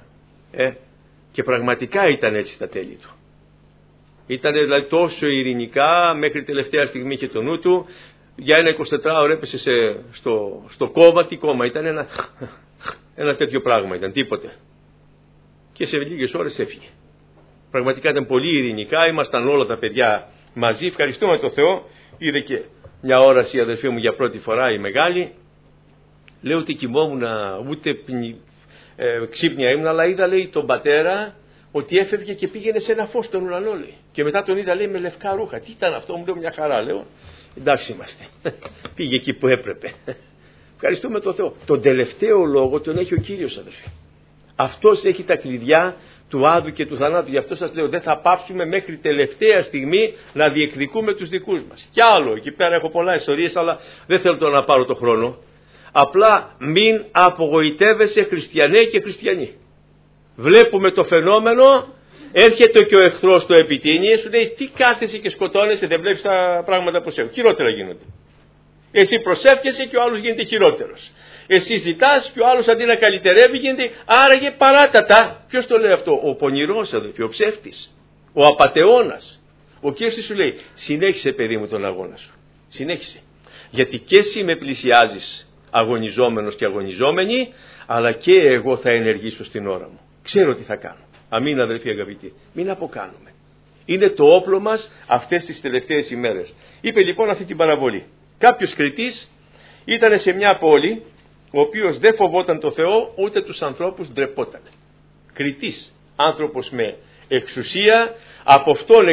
Και πραγματικά ήταν έτσι τα τέλη του. Ήταν δηλαδή τόσο ειρηνικά, μέχρι τελευταία στιγμή είχε το νου του, για ένα 24ωρο έπεσε στο κόμμα, τι κόμμα ήταν, ένα τέτοιο πράγμα ήταν, τίποτε. Και σε λίγες ώρες έφυγε. Πραγματικά ήταν πολύ ειρηνικά, ήμασταν όλα τα παιδιά μαζί, ευχαριστούμε τον Θεό. Είδε και μια όραση η αδελφή μου για πρώτη φορά η μεγάλη. Λέω ότι κοιμόμουν, ούτε ξύπνια ήμουν, αλλά είδα λέει τον πατέρα ότι έφευγε και πήγαινε σε ένα φως στον ουρανό λέει. Και μετά τον είδα λέει με λευκά ρούχα. Τι ήταν αυτό? Μου λέω μια χαρά. Λέω εντάξει είμαστε. Πήγε εκεί που έπρεπε. Ευχαριστούμε τον Θεό. Τον τελευταίο λόγο τον έχει ο Κύριος, αδελφοί. Αυτός έχει τα κλειδιά του άδου και του θανάτου. Γι' αυτό σας λέω δεν θα πάψουμε μέχρι τελευταία στιγμή να διεκδικούμε τους δικούς μας. Κι άλλο, εκεί πέρα έχω πολλά ιστορίες, αλλά δεν θέλω τώρα να πάρω το χρόνο. Απλά μην απογοητεύεσαι χριστιανέ και χριστιανοί. Βλέπουμε το φαινόμενο, έρχεται και ο εχθρός το επιτείνει, σου λέει τι κάθεσαι και σκοτώνεσαι, δεν βλέπεις τα πράγματα πως έχουν? Χειρότερα γίνονται. Εσύ προσεύχεσαι και ο άλλος γίνεται χειρότερος. Εσύ ζητάς και ο άλλος αντί να καλυτερεύει γίνεται, άραγε παράτατα. Ποιος το λέει αυτό? Ο πονηρός αδελφοί, ο ψεύτης, ο απατεώνας. Ο Κύριος σου λέει συνέχισε παιδί μου τον αγώνα σου. Συνέχισε. Γιατί και εσύ με πλησιάζεις αγωνιζόμενος και αγωνιζόμενη, αλλά και εγώ θα ενεργήσω στην ώρα μου. Ξέρω τι θα κάνω. Αμήν αδελφοί αγαπητοί. Μην αποκάνουμε. Είναι το όπλο μας αυτές τις τελευταίες ημέρες. Είπε λοιπόν αυτή την παραβολή. Κάποιος Κρητής ήταν σε μια πόλη, ο οποίος δεν φοβόταν το Θεό ούτε τους ανθρώπους ντρεπόταν. Κρητής, άνθρωπος με εξουσία, από αυτόν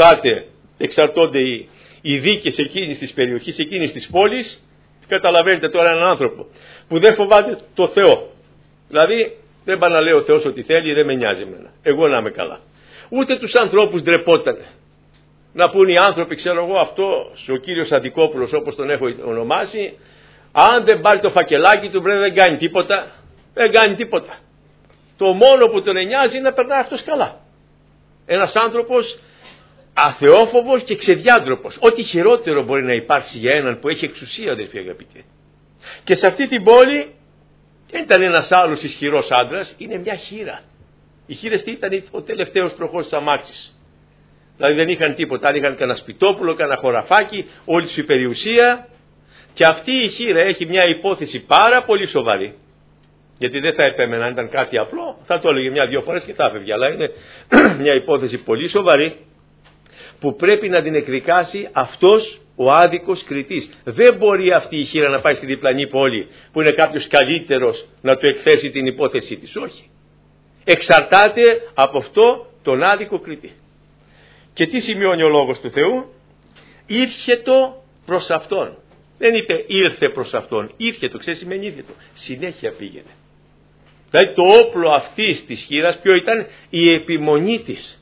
εξαρτώνται οι δίκες εκείνης της περιοχής, εκείνης της πόλης. Καταλαβαίνετε τώρα έναν άνθρωπο που δεν φοβάται το Θεό. Δηλαδή δεν πάει να λέει ο Θεός ότι θέλει, δεν με νοιάζει εμένα. Εγώ να είμαι καλά. Ούτε τους ανθρώπους ντρεπότανε. Να πούν οι άνθρωποι, ξέρω εγώ, αυτός ο κύριος Αντικόπουλος όπως τον έχω ονομάσει, αν δεν πάρει το φακελάκι του δεν κάνει τίποτα. Δεν κάνει τίποτα. Το μόνο που τον νοιάζει είναι να περνάει αυτός καλά. Ένας άνθρωπος αθεόφοβος και ξεδιάντροπος. Ό,τι χειρότερο μπορεί να υπάρξει για έναν που έχει εξουσία, αδελφοί αγαπητοί. Και σε αυτή την πόλη δεν ήταν ένας άλλος ισχυρός άντρας, είναι μια χήρα. Οι χήρες τι ήταν? Ο τελευταίος προχώς της αμάξης. Δηλαδή δεν είχαν τίποτα, αν είχαν κανένα σπιτόπουλο, κανένα χωραφάκι, όλη τους η περιουσία. Και αυτή η χήρα έχει μια υπόθεση πάρα πολύ σοβαρή. Γιατί δεν θα επέμενα, αν ήταν κάτι απλό, θα το έλεγε μια-δυο φορές και θα έφευγε. Αλλά είναι μια υπόθεση πολύ σοβαρή που πρέπει να την εκδικάσει αυτός ο άδικος κριτής. Δεν μπορεί αυτή η χήρα να πάει στη διπλανή πόλη που είναι κάποιος καλύτερος να του εκθέσει την υπόθεσή της. Όχι. Εξαρτάται από αυτό τον άδικο κριτή. Και τι σημειώνει ο λόγος του Θεού? Ήρχετο προς αυτόν. Δεν είπε ήρθε προς αυτόν. Ήρχετο, ξέρεις σημαίνει ήρχετο. Συνέχεια πήγαινε. Δηλαδή το όπλο αυτής της χήρας ποιο ήταν? Η επιμονή της.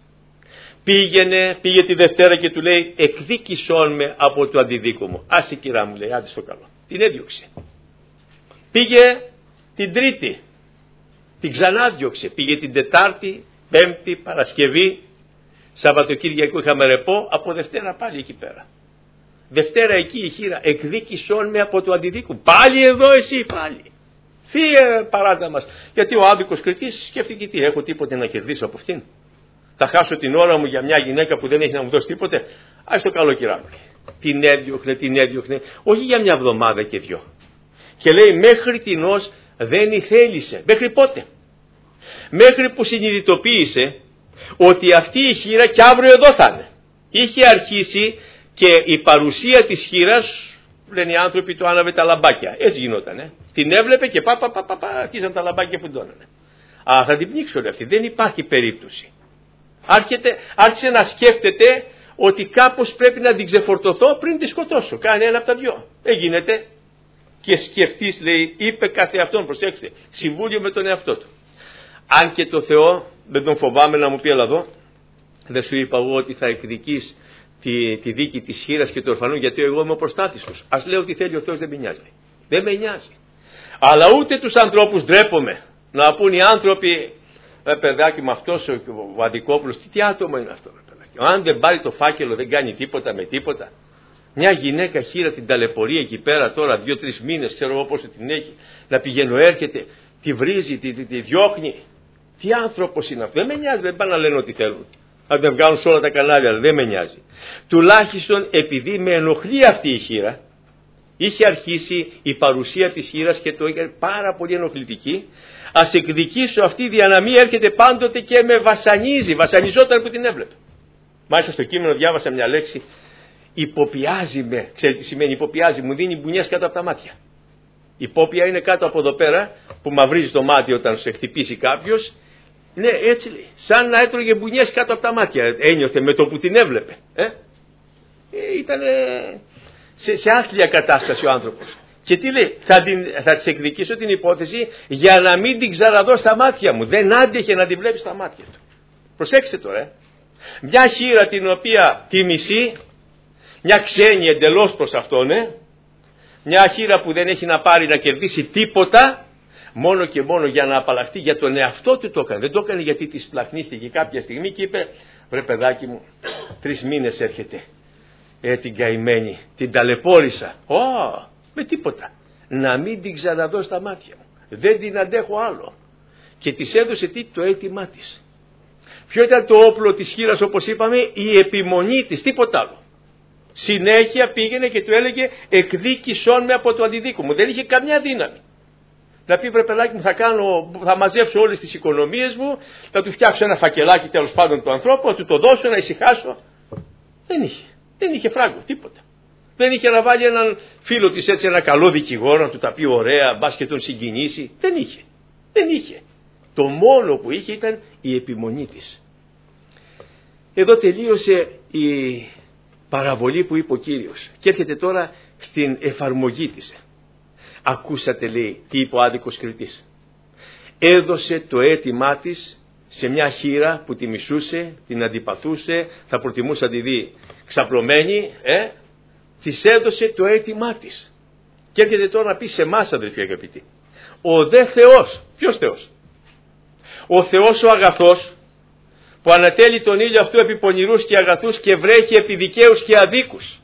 Πήγε τη Δευτέρα και του λέει εκδίκησόν με από το αντιδίκο μου. Άσε κυρά μου, λέει, άντε στο καλό. Την έδιωξε. Πήγε την Τρίτη. Την ξανάδιωξε. Πήγε την Τετάρτη, Πέμπτη, Παρασκευή, Σαββατοκύριακο είχαμε ρεπό, από Δευτέρα πάλι εκεί πέρα. Δευτέρα εκεί η χήρα, εκδίκησόν με από το αντιδίκο. Πάλι εδώ εσύ, πάλι. Θύε παράτα μας. Γιατί ο άδικος κριτής σκέφτηκε τι, έχω τίποτε να κερδίσω από αυτήν? Θα χάσω την ώρα μου για μια γυναίκα που δεν έχει να μου δώσει τίποτε? Ας το καλό κυρά μου. Την έδιωχνε, όχι για μια εβδομάδα και δυο. Και λέει μέχρι τινός δεν ηθέλησε. Μέχρι πότε? Μέχρι που συνειδητοποίησε ότι αυτή η χήρα κι αύριο εδώ θα είναι. Είχε αρχίσει και η παρουσία της χήρας, λένε οι άνθρωποι, το άναβε τα λαμπάκια. Έτσι γινότανε. Την έβλεπε και αρχίσαν τα λαμπάκια που ντώνανε. Α, θα την πνίξω αυτή. Δεν υπάρχει περίπτωση. Άρχισε να σκέφτεται ότι κάπως πρέπει να την ξεφορτωθώ πριν τη σκοτώσω. Κάνε ένα από τα δυο. Δεν γίνεται. Και σκεφτείς, λέει, είπε κάθε αυτόν, προσέξτε, συμβούλιο με τον εαυτό του. Αν και το Θεό, δεν τον φοβάμαι να μου πει έλα εδώ, δεν σου είπα εγώ ότι θα εκδικείς τη δίκη της χήρας και του ορφανού, γιατί εγώ είμαι ο προστάτης τους. Ας λέω τι θέλει ο Θεός, δεν με νοιάζει. Δεν με νοιάζει. Αλλά ούτε τους ανθρώπους ντρέπομαι να πούν οι άνθρωποι, παιδάκι με αυτός ο Αντικόπουλος, τι άτομο είναι αυτό, παιδάκι. Αν δεν πάρει το φάκελο δεν κάνει τίποτα με τίποτα. Μια γυναίκα χήρα την ταλαιπωρεί εκεί πέρα τώρα 2-3 μήνες, ξέρω εγώ πόσο την έχει, να πηγαίνω έρχεται, τη βρίζει, τη διώχνει. Τι άνθρωπος είναι αυτό? Δεν με νοιάζει, δεν πάνε να λένε ό,τι θέλουν. Αν δεν βγάλουν σε όλα τα κανάλια, δεν με νοιάζει. Τουλάχιστον επειδή με ενοχλεί αυτή η χήρα, είχε αρχίσει η παρουσία της χήρας και το έκανε πάρα πολύ ενοχλητική. Ας εκδικήσω αυτή δια να μην έρχεται πάντοτε και με βασανίζει. Βασανιζόταν που την έβλεπε. Μάλιστα στο κείμενο διάβασα μια λέξη. Υποπιάζει με. Ξέρετε τι σημαίνει υποπιάζει? Μου δίνει μπουνιές κάτω από τα μάτια. Υπόπια είναι κάτω από εδώ πέρα που μαυρίζει το μάτι όταν σε χτυπήσει κάποιος. Ναι, έτσι λέει. Σαν να έτρωγε μπουνιές κάτω από τα μάτια. Ένιωθε με το που την έβλεπε. Ήταν σε άθλια κατάσταση ο άνθρωπος. Και τι λέει? Θα της εκδικήσω την υπόθεση για να μην την ξαναδώ στα μάτια μου. Δεν άντεχε να την βλέπει στα μάτια του. Προσέξτε τώρα. Μια χήρα την οποία τη μισεί, μια ξένη εντελώς προς αυτόν, μια χήρα που δεν έχει να πάρει να κερδίσει τίποτα, μόνο και μόνο για να απαλλαχθεί, για τον εαυτό του το έκανε. Δεν το έκανε γιατί της πλαχνίστηκε κάποια στιγμή και είπε, βρε παιδάκι μου, 3 μήνες έρχεται. Την καημένη, την ταλαιπώρησα. Με τίποτα. Να μην την ξαναδώ στα μάτια μου. Δεν την αντέχω άλλο. Και της έδωσε το αίτημά της. Ποιο ήταν το όπλο της χήρας, όπως είπαμε? Η επιμονή της, τίποτα άλλο. Συνέχεια πήγαινε και του έλεγε εκδίκησόν με από το αντιδίκο μου. Δεν είχε καμιά δύναμη. Να πει, βρε παιδάκι μου, θα μαζέψω όλες τις οικονομίες μου, να του φτιάξω ένα φακελάκι τέλος πάντων του ανθρώπου, να του το δώσω, να ησυχάσω. Δεν είχε φράγκο, τίποτα. Δεν είχε να βάλει έναν φίλο της έτσι, ένα καλό δικηγόρο, να του τα πει ωραία, μπας και τον συγκινήσει. Δεν είχε. Το μόνο που είχε ήταν η επιμονή της. Εδώ τελείωσε η παραβολή που είπε ο Κύριος. Και έρχεται τώρα στην εφαρμογή της. Ακούσατε, λέει, τι είπε ο άδικος κριτής. Έδωσε το αίτημά της σε μια χήρα που τη μισούσε, την αντιπαθούσε, θα προτιμούσε να τη δει ξαπλωμένη, της έδωσε το αίτημά της. Και έρχεται τώρα να πει σε εμάς, αδελφοί αγαπητοί, ο δε Θεός, ποιος Θεός? Ο Θεός ο αγαθός, που ανατέλει τον ήλιο αυτού επί πονηρούς και αγαθούς και βρέχει επί δικαίους και αδίκους.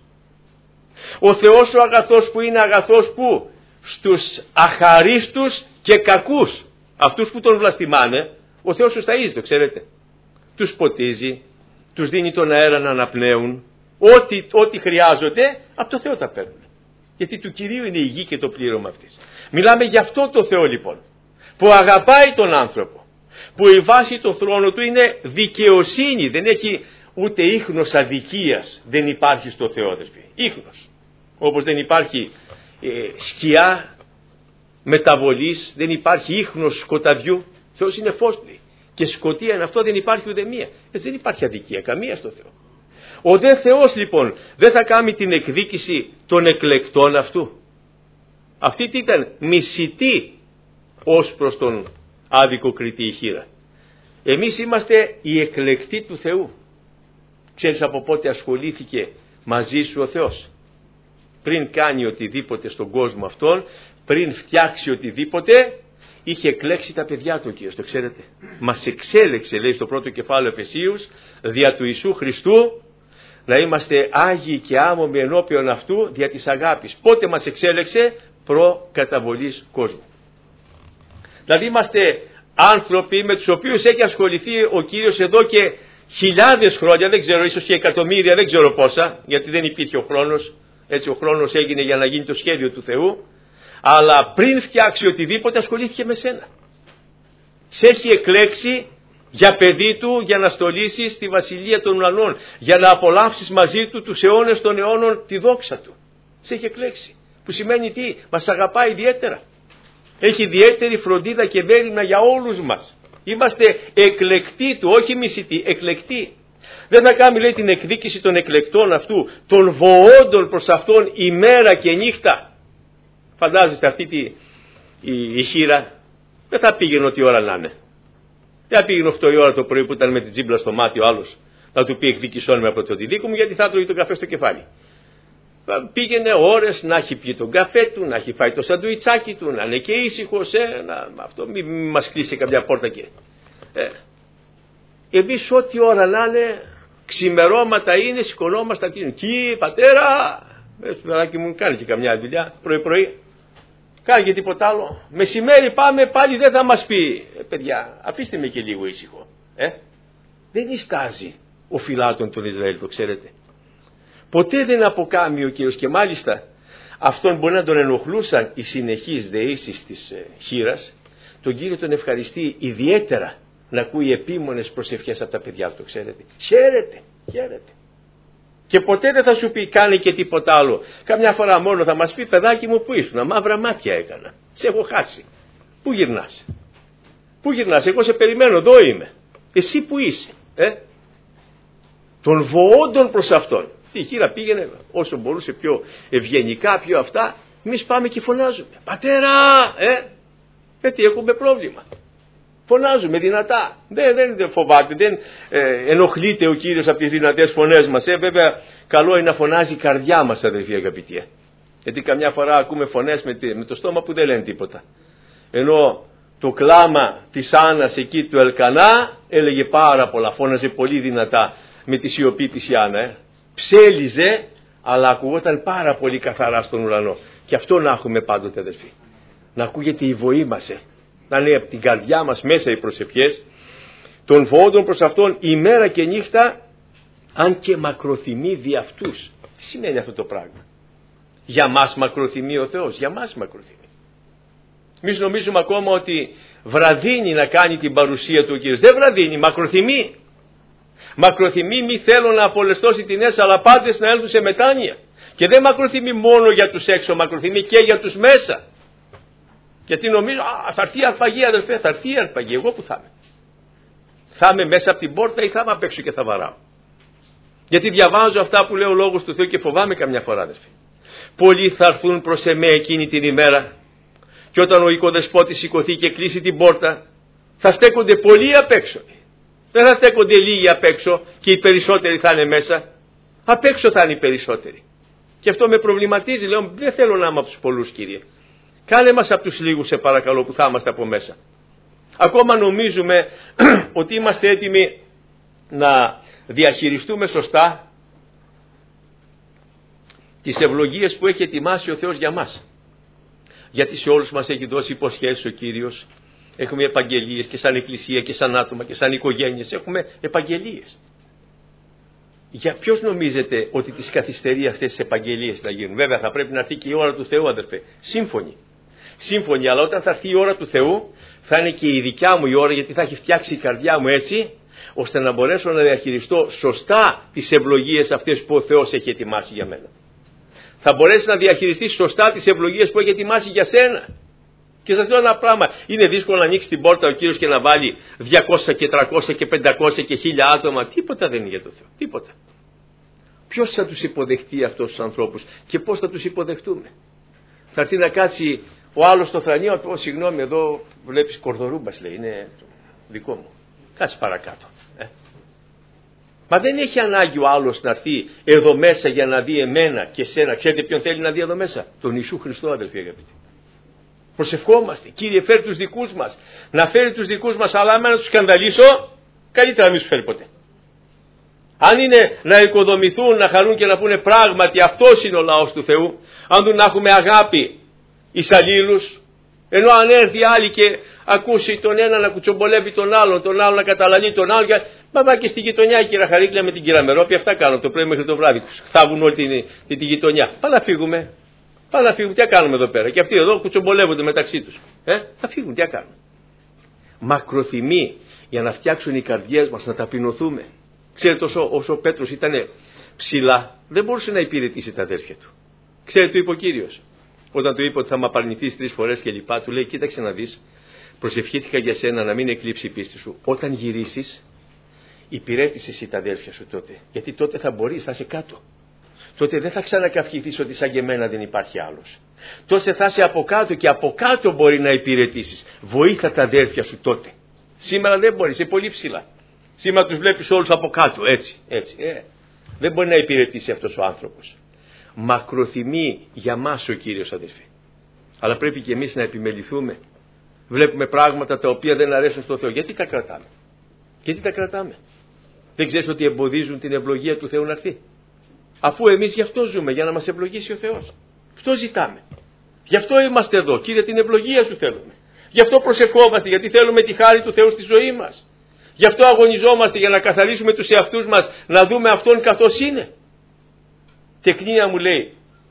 Ο Θεός ο αγαθός που είναι αγαθός που στους αχαρίστους και κακούς, αυτούς που τον βλαστημάνε, ο Θεός τους ταΐζει, το ξέρετε. Τους ποτίζει, τους δίνει τον αέρα να αναπνέουν, ό,τι χρειάζονται από το Θεό τα παίρνουν. Γιατί του Κυρίου είναι η γη και το πλήρωμα αυτής. Μιλάμε για αυτό το Θεό λοιπόν, που αγαπάει τον άνθρωπο, που η βάση του θρόνου του είναι δικαιοσύνη, δεν έχει ούτε ίχνος αδικίας, δεν υπάρχει στο Θεό, αδελφοί. Ίχνος. Όπως δεν υπάρχει σκιά μεταβολής, δεν υπάρχει ίχνος σκοταδιού. Θεός είναι φως και σκοτία είναι αυτό, δεν υπάρχει ούτε μία. Δεν υπάρχει αδικία καμία στο Θεό. Ο δε Θεός λοιπόν δεν θα κάνει την εκδίκηση των εκλεκτών αυτού. Αυτή τι ήταν? Μισητή ως προς τον άδικο κριτή η χήρα. Εμείς είμαστε οι εκλεκτοί του Θεού. Ξέρεις από πότε ασχολήθηκε μαζί σου ο Θεός? Πριν κάνει οτιδήποτε στον κόσμο αυτόν, πριν φτιάξει οτιδήποτε, είχε εκλέξει τα παιδιά του ο Κύριος, το ξέρετε. Μας εξέλεξε, λέει στο πρώτο κεφάλαιο Εφεσίους, δια του Ιησού Χριστού, να είμαστε άγιοι και άμωμοι ενώπιον αυτού δια της αγάπης. Πότε μας εξέλεξε? Προ καταβολής κόσμου. Δηλαδή είμαστε άνθρωποι με τους οποίους έχει ασχοληθεί ο Κύριος εδώ και χιλιάδες χρόνια, δεν ξέρω, ίσως και εκατομμύρια, δεν ξέρω πόσα, γιατί δεν υπήρχε ο χρόνος. Έτσι ο χρόνος έγινε για να γίνει το σχέδιο του Θεού, αλλά πριν φτιάξει οτιδήποτε ασχολήθηκε με σένα. Σε έχει εκλέξει για παιδί του, για να στολίσεις στη βασιλεία των ουρανών, για να απολαύσεις μαζί του τους αιώνες των αιώνων τη δόξα του. Σε έχει εκλέξει. Που σημαίνει τι? Μας αγαπάει ιδιαίτερα. Έχει ιδιαίτερη φροντίδα και μέριμνα για όλους μας. Είμαστε εκλεκτοί του, όχι μισητοί, εκλεκτοί. Δεν θα κάνει, λέει, την εκδίκηση των εκλεκτών αυτού, των βοόντων προς αυτόν ημέρα και νύχτα. Φαντάζεστε αυτή η χήρα δεν θα πήγαινε ό,τι ώρα να είναι. Δεν θα πήγαινε 8 η ώρα το πρωί που ήταν με την τσίμπλα στο μάτι ο άλλος να του πει εκδίκησόν με από το δίδικο μου, γιατί θα τρώει τον καφέ στο κεφάλι. Πήγαινε ώρες να έχει πιει τον καφέ του, να έχει φάει το σαντουιτσάκι του, να είναι και ήσυχος, αυτό μην μας κλείσει καμιά πόρτα και... Εμείς ό,τι ώρα να είναι, ξημερώματα είναι, σηκωνόμαστε και «Κι πατέρα, το παιδάκι μου κάνει και καμιά δουλειά πρωί-πρωί, κάνει και τίποτα άλλο. Μεσημέρι πάμε πάλι δεν θα μας πει. Παιδιά, αφήστε με και λίγο ήσυχο. Δεν ιστάζει ο φυλάτων των Ισραήλ, το ξέρετε. Ποτέ δεν αποκάμει ο Κύριος, και μάλιστα αυτόν μπορεί να τον ενοχλούσαν οι συνεχείς δεήσεις της χήρας. Τον Κύριο τον ευχαριστεί ιδιαίτερα να ακούει επίμονες προσευχές από τα παιδιά του, το ξέρετε. Χαίρεται. Και ποτέ δεν θα σου πει κάνε και τίποτα άλλο. Καμιά φορά μόνο θα μας πει παιδάκι μου που ήσουν, μαύρα μάτια έκανα. Σε έχω χάσει. Πού γυρνάς? Εγώ σε περιμένω, εδώ είμαι. Εσύ που είσαι? Των βοόντων προς αυτόν. Η χήρα πήγαινε όσο μπορούσε πιο ευγενικά, πιο αυτά. Εμείς πάμε και φωνάζουμε. Πατέρα! Γιατί έχουμε πρόβλημα. Φωνάζουμε δυνατά. Δεν φοβάται, δεν ενοχλείται ο Κύριος από τις δυνατές φωνές μας. Βέβαια καλό είναι να φωνάζει η καρδιά μας, αδελφοί αγαπητοί. Γιατί καμιά φορά ακούμε φωνές με το στόμα που δεν λένε τίποτα. Ενώ το κλάμα της Άννας εκεί του Ελκανά έλεγε πάρα πολλά, φώναζε πολύ δυνατά με τη σιωπή της Άννα. Ψέλιζε, αλλά ακουγόταν πάρα πολύ καθαρά στον ουρανό. Και αυτό να έχουμε πάντοτε, αδελφοί. Να ακούγεται η βοή μας. Να είναι από την καρδιά μας μέσα οι προσευχές των βοόντων προς αυτόν ημέρα και νύχτα, αν και μακροθυμεί δι' αυτούς. Τι σημαίνει αυτό το πράγμα? Για μας μακροθυμεί ο Θεός, για μας μακροθυμεί. Εμείς νομίζουμε ακόμα ότι βραδύνει να κάνει την παρουσία του ο Κύριος. Δεν βραδύνει, μακροθυμεί. Μακροθυμεί, μη θέλω να απολεστώσει την έσσα, αλλά πάντες να έλθουν σε μετάνοια. Και δεν μακροθυμεί μόνο για τους έξω, μακροθυμεί και για τους μέσα. Γιατί νομίζω, θα έρθει η αρπαγή, αδελφέ, θα έρθει η αρπαγή. Εγώ που θα είμαι? Θα είμαι μέσα από την πόρτα ή θα είμαι απ' έξω και θα βαράω? Γιατί διαβάζω αυτά που λέει ο Λόγος του Θεού και φοβάμαι καμιά φορά, αδελφέ. Πολλοί θα έρθουν προς εμέ εκείνη την ημέρα, και όταν ο οικοδεσπότης σηκωθεί και κλείσει την πόρτα, θα στέκονται πολλοί απ' έξω. Δεν θα στέκονται λίγοι απ' έξω και οι περισσότεροι θα είναι μέσα. Απ' έξω θα είναι οι περισσότεροι. Και αυτό με προβληματίζει. Λέω, δεν θέλω να είμαι από τους πολλούς, Κύριε. Κάνε μας από τους λίγους, σε παρακαλώ, που θα είμαστε από μέσα. Ακόμα νομίζουμε ότι είμαστε έτοιμοι να διαχειριστούμε σωστά τις ευλογίες που έχει ετοιμάσει ο Θεός για μας. Γιατί σε όλους μας έχει δώσει υποσχέσεις ο Κύριος. Έχουμε επαγγελίες και σαν εκκλησία και σαν άτομα και σαν οικογένειες. Έχουμε επαγγελίες. Για ποιος νομίζετε ότι τις καθυστερεί αυτές τις επαγγελίες να γίνουν? Βέβαια θα πρέπει να έρθει και η ώρα του Θεού, αδερφέ. Σύμφωνοι, αλλά όταν θα έρθει η ώρα του Θεού θα είναι και η δικιά μου η ώρα, γιατί θα έχει φτιάξει η καρδιά μου έτσι ώστε να μπορέσω να διαχειριστώ σωστά τις ευλογίες αυτές που ο Θεός έχει ετοιμάσει για μένα. Θα μπορέσει να διαχειριστεί σωστά τις ευλογίες που έχει ετοιμάσει για σένα. Και σας λέω ένα πράγμα, είναι δύσκολο να ανοίξει την πόρτα ο Κύριος και να βάλει 200 και 300 και 500 και 1000 άτομα. Τίποτα δεν είναι για το Θεό, τίποτα. Ποιος θα τους υποδεχτεί αυτούς τους ανθρώπους και πώς θα τους υποδεχτούμε? Θα έρθει να κάτσει ο άλλος στο θρανείο, συγγνώμη, εδώ βλέπεις κορδορούμπας, λέει, είναι δικό μου. Κάτσε παρακάτω. Μα δεν έχει ανάγκη ο άλλος να έρθει εδώ μέσα για να δει εμένα και σένα. Ξέρετε ποιον θέλει να δει εδώ μέσα? Τον Ιησού Χριστό, αδελφοί αγαπητοί. Προσευχόμαστε, Κύριε, φέρει τους δικούς μας. Να φέρει τους δικούς μας, αλλά άμα να τους σκανδαλίσω, καλύτερα να μην τους φέρει ποτέ. Αν είναι να οικοδομηθούν, να χαρούν και να πούνε πράγματι αυτός είναι ο λαός του Θεού, αν δουν να έχουμε αγάπη εις αλλήλους, ενώ αν έρθει άλλη και ακούσει τον ένα να κουτσομπολεύει τον άλλον να καταλανεί τον άλλον, μα και στη γειτονιά η κυρία Χαρίκλα με την κυρία Μερόπη, αυτά κάνουν το πρωί μέχρι το βράδυ. Θάβουν όλη τη γειτονιά. Πάμε να φύγουμε. Τι κάνουμε εδώ πέρα? Και αυτοί εδώ κουτσομπολεύονται μεταξύ τους. Θα φύγουν, τι κάνουν? Μακροθυμοί για να φτιάξουν οι καρδιές μας, να ταπεινωθούμε. Ξέρετε, όσο ο Πέτρος ήταν ψηλά, δεν μπορούσε να υπηρετήσει τα αδέρφια του. Ξέρετε, του είπε ο Κύριος, όταν του είπε ότι θα με απαρνηθείς 3 φορές και λοιπά, του λέει: κοίταξε να δεις, προσευχήθηκα για σένα να μην εκλείψει η πίστη σου. Όταν γυρίσεις, υπηρέτησε εσύ τα αδέρφια σου τότε. Γιατί τότε θα μπορείς, θα είσαι κάτω. Τότε δεν θα ξανακαυχηθείς ότι σαν και εμένα δεν υπάρχει άλλος. Τότε θα είσαι από κάτω και από κάτω μπορεί να υπηρετήσεις. Βοήθα τα αδέρφια σου τότε. Σήμερα δεν μπορεί, είσαι πολύ ψηλά. Σήμερα τους βλέπεις όλους από κάτω, έτσι. Δεν μπορεί να υπηρετήσει αυτός ο άνθρωπος. Μακροθυμεί για μας ο Κύριος, αδερφοί. Αλλά πρέπει και εμείς να επιμεληθούμε. Βλέπουμε πράγματα τα οποία δεν αρέσουν στο Θεό. Γιατί τα κρατάμε? Δεν ξέρεις ότι εμποδίζουν την ευλογία του Θεού να έρθει? Αφού εμείς γι' αυτό ζούμε, για να μας ευλογήσει ο Θεός. Αυτό ζητάμε. Γι' αυτό είμαστε εδώ. Κύριε, την ευλογία σου θέλουμε. Γι' αυτό προσευχόμαστε, γιατί θέλουμε τη χάρη του Θεού στη ζωή μας. Γι' αυτό αγωνιζόμαστε, για να καθαρίσουμε τους εαυτούς μας, να δούμε Αυτόν καθώς είναι. Τεκνία μου λέει,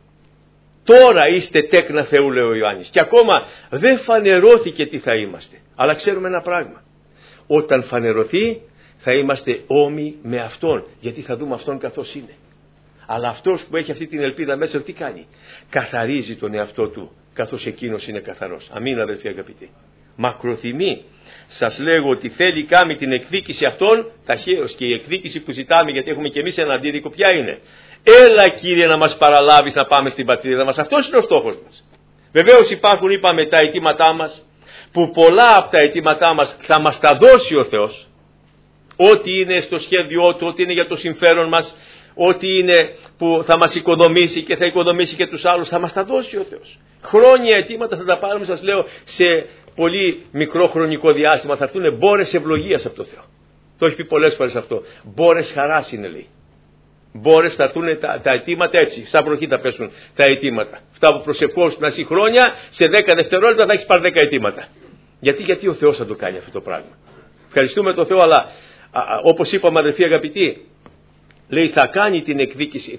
τώρα είστε τέκνα Θεού, λέει ο Ιωάννης, και ακόμα δεν φανερώθηκε τι θα είμαστε. Αλλά ξέρουμε ένα πράγμα. Όταν φανερωθεί θα είμαστε όμοιοι με Αυτόν, γιατί θα δούμε Αυτόν καθώς είναι. Αλλά αυτός που έχει αυτή την ελπίδα μέσα, τι κάνει? Καθαρίζει τον εαυτό του, καθώς εκείνος είναι καθαρός. Αμήν, αδελφοί αγαπητοί. Μακροθυμεί. Σας λέγω ότι θέλει κάνει την εκδίκηση αυτών ταχαίως, και η εκδίκηση που ζητάμε, γιατί έχουμε και εμείς ένα αντίδικο, ποια είναι? Έλα, Κύριε, να μας παραλάβεις να πάμε στην πατρίδα μας. Αυτός είναι ο στόχος μας. Βεβαίως υπάρχουν, είπαμε, τα αιτήματά μας, που πολλά από τα αιτήματά μας θα μας τα δώσει ο Θεός. Ό,τι είναι στο σχέδιό του, ό,τι είναι για το συμφέρον μας, ό,τι είναι που θα μας οικοδομήσει και θα οικοδομήσει και τους άλλους, θα μας τα δώσει ο Θεός. Χρόνια αιτήματα θα τα πάρουμε, σας λέω, σε πολύ μικρό χρονικό διάστημα. Θα έρθουν μπόρες ευλογίας από το Θεό. Το έχει πει πολλές φορές αυτό. Μπόρες χαράς είναι, λέει. Μπόρες, θα έρθουν τα αιτήματα έτσι. Σαν βροχή θα πέσουν τα αιτήματα. Αυτά που προσευχόσουν εσύ χρόνια, σε 10 δευτερόλεπτα θα έχεις πάρει 10 αιτήματα. Γιατί ο Θεός θα το κάνει αυτό το πράγμα. Ευχαριστούμε τον Θεό, αλλά όπως είπαμε, αδελφοί αγαπητοί, λέει θα κάνει την εκδίκηση.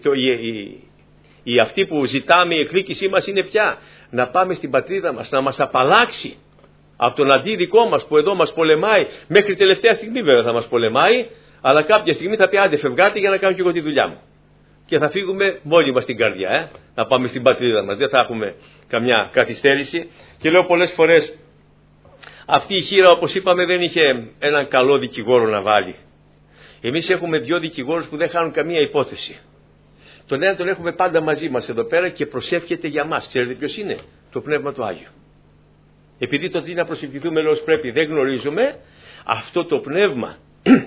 Η αυτή που ζητάμε, η εκδίκησή μας είναι πια? Να πάμε στην πατρίδα μας, να μας απαλλάξει από τον αντίδικό μας που εδώ μας πολεμάει. Μέχρι τελευταία στιγμή βέβαια θα μας πολεμάει, αλλά κάποια στιγμή θα πει άντε φευγάτε για να κάνω και εγώ τη δουλειά μου. Και θα φύγουμε μόνοι μας στην καρδιά, να πάμε στην πατρίδα μας. Δεν θα έχουμε καμιά καθυστέρηση. Και λέω πολλές φορές, αυτή η χήρα, όπως είπαμε, δεν είχε έναν καλό δικηγόρο να βάλει. Εμείς έχουμε 2 δικηγόρους που δεν χάνουν καμία υπόθεση. Τον ένα τον έχουμε πάντα μαζί μας εδώ πέρα και προσεύχεται για μας. Ξέρετε ποιος είναι? Το Πνεύμα του Άγιο. Επειδή το τι να προσευχηθούμε λόγος πρέπει δεν γνωρίζουμε, αυτό το Πνεύμα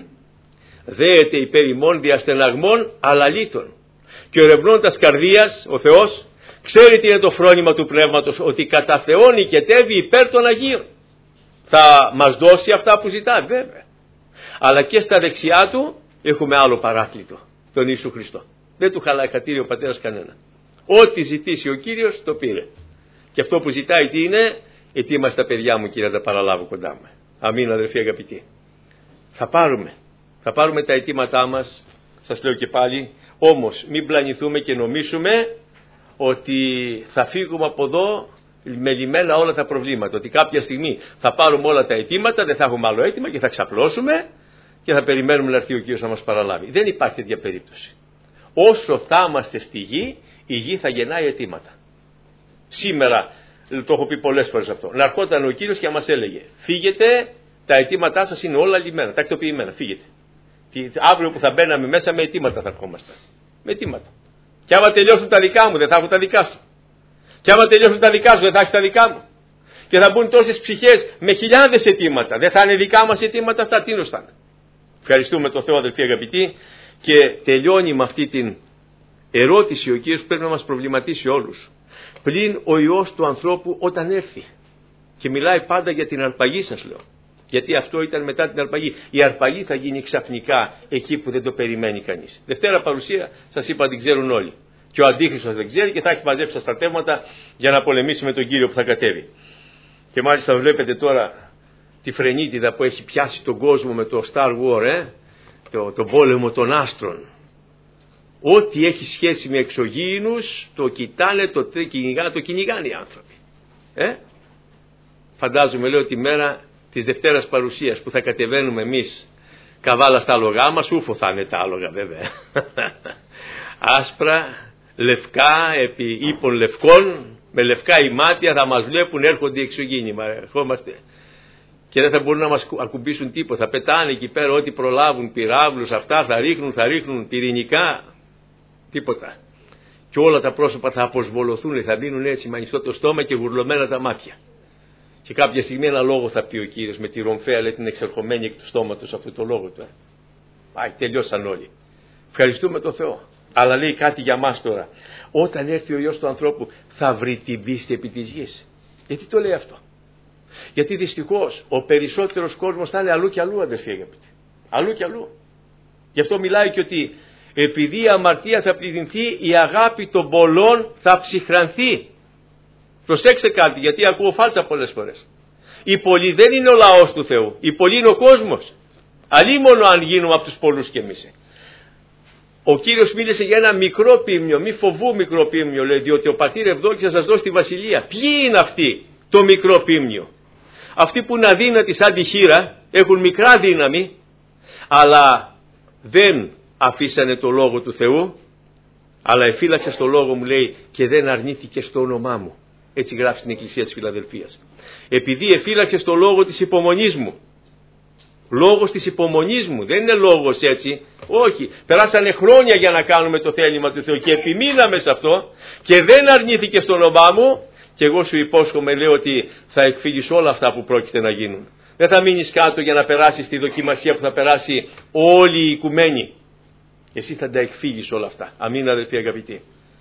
δέεται υπέρ ημών διαστεναγμών αλαλήτων. Και ερευνώντας καρδίας ο Θεός ξέρει τι είναι το φρόνημα του Πνεύματος, ότι κατά Θεόν νικετεύει υπέρ των Αγίων. Θα μας δώσει αυτά που ζητά, βέβαια. Αλλά και στα δεξιά του έχουμε άλλο παράκλητο, τον Ιησού Χριστό. Δεν του χαλάει χατήρι ο πατέρας κανένα. Ό,τι ζητήσει ο Κύριος το πήρε. Και αυτό που ζητάει τι είναι? Ετοίμαστε τα παιδιά μου, Κύριε, να τα παραλάβω κοντά μου. Αμήν, αδερφοί αγαπητοί. Θα πάρουμε τα αιτήματά μας, σας λέω και πάλι, όμως μην πλανηθούμε και νομίσουμε ότι θα φύγουμε από εδώ με λυμμένα όλα τα προβλήματα. Ότι κάποια στιγμή θα πάρουμε όλα τα αιτήματα, δεν θα έχουμε άλλο αίτημα και θα ξαπλώσουμε και θα περιμένουμε να έρθει ο Κύριος να μας παραλάβει. Δεν υπάρχει τέτοια περίπτωση. Όσο θα είμαστε στη γη, η γη θα γεννάει αιτήματα. Σήμερα, το έχω πει πολλές φορές αυτό, να ερχόταν ο Κύριος και να μας έλεγε: φύγετε, τα αιτήματά σας είναι όλα λυμμένα, τακτοποιημένα, φύγετε. Αύριο που θα μπαίναμε μέσα με αιτήματα θα ερχόμαστε. Με αιτήματα. Και άμα τελειώσουν τα δικά μου, δεν θα έχω τα δικά σου. Και άμα τελειώσουν τα δικά σου, δεν θα έχεις τα δικά μου. Και θα μπουν τόσες ψυχές με χιλιάδες αιτήματα. Δεν θα είναι δικά μας αιτήματα αυτά, τι θα είναι? Ευχαριστούμε τον Θεό, αδελφοί αγαπητοί. Και τελειώνει με αυτή την ερώτηση ο Κύριος που πρέπει να μας προβληματίσει όλους. Πλην ο Υιός του ανθρώπου όταν έρθει. Και μιλάει πάντα για την αρπαγή, σας λέω. Γιατί αυτό ήταν μετά την αρπαγή. Η αρπαγή θα γίνει ξαφνικά εκεί που δεν το περιμένει κανείς. Δευτέρα παρουσία, σας είπα, την ξέρουν όλοι. Και ο Αντίχριστος δεν ξέρει και θα έχει μαζέψει τα στρατεύματα για να πολεμήσει με τον Κύριο που θα κατέβει. Και μάλιστα βλέπετε τώρα τη φρενίτιδα που έχει πιάσει τον κόσμο με το Star War, τον πόλεμο των άστρων. Ό,τι έχει σχέση με εξωγήινους το κοιτάνε, το κυνηγάνε οι άνθρωποι. Φαντάζομαι, λέω, τη μέρα της Δευτέρας παρουσίας που θα κατεβαίνουμε εμείς καβάλα στα άλογά μας, ούφο θα είναι τα άλογα βέβαια. Άσπρα, λευκά, επί ύπων λευκών, με λευκά ημάτια θα μας βλέπουν, έρχονται οι εξωγήινοι. Ερχόμαστε. Και δεν θα μπορούν να μας ακουμπήσουν τίποτα. Θα πετάνε εκεί πέρα ό,τι προλάβουν, πυράβλους, αυτά θα ρίχνουν πυρηνικά. Τίποτα. Και όλα τα πρόσωπα θα αποσβολωθούν, θα μείνουν έτσι με ανοιχτό το στόμα και γουρλωμένα τα μάτια. Και κάποια στιγμή ένα λόγο θα πει ο Κύριος με τη ρομφαία, λέει, την εξερχομένη εκ του στόματος, αυτό το λόγο του. Τελειώσαν όλοι. Ευχαριστούμε τον Θεό. Αλλά λέει κάτι για μας τώρα. Όταν έρθει ο Υιός του ανθρώπου θα βρει την πίστη επί της γης. Γιατί το λέει αυτό? Γιατί δυστυχώς ο περισσότερος κόσμος θα είναι αλλού και αλλού, αδερφοί αγαπητοί. Αλλού και αλλού. Γι' αυτό μιλάει και ότι επειδή η αμαρτία θα πληθυνθεί, η αγάπη των πολλών θα ψυχρανθεί. Προσέξτε κάτι, γιατί ακούω φάλτσα πολλές φορές. Οι πολλοί δεν είναι ο λαός του Θεού. Οι πολλοί είναι ο κόσμος. Αλλήμωνο αν γίνουμε από τους πολλούς κι εμείς. Ο Κύριος μίλησε για ένα μικρό ποίμνιο, μη φοβού μικρό ποίμνιο, λέει, διότι ο πατήρ ευδόκησε να σας δώσει τη βασιλεία. Ποιοι είναι αυτοί, το μικρό ποίμνιο? Αυτοί που είναι αδύνατοι σαν τη χήρα, έχουν μικρά δύναμη, αλλά δεν αφήσανε το λόγο του Θεού, αλλά εφύλαξε στο λόγο μου, λέει, και δεν αρνήθηκε στο όνομά μου. Έτσι γράφει στην Εκκλησία της Φιλαδελφίας. Επειδή εφύλαξε το λόγο της υπομονής μου. Λόγος της υπομονής μου, δεν είναι λόγος έτσι. Όχι, περάσανε χρόνια για να κάνουμε το θέλημα του Θεού και επιμείναμε σε αυτό και δεν αρνήθηκε στο όνομά μου. Και εγώ σου υπόσχομαι, λέω, ότι θα εκφύγεις όλα αυτά που πρόκειται να γίνουν. Δεν θα μείνεις κάτω για να περάσεις τη δοκιμασία που θα περάσει όλη η οικουμένη. Εσύ θα τα εκφύγεις όλα αυτά. Αμήν, αδελφοί αγαπητοί.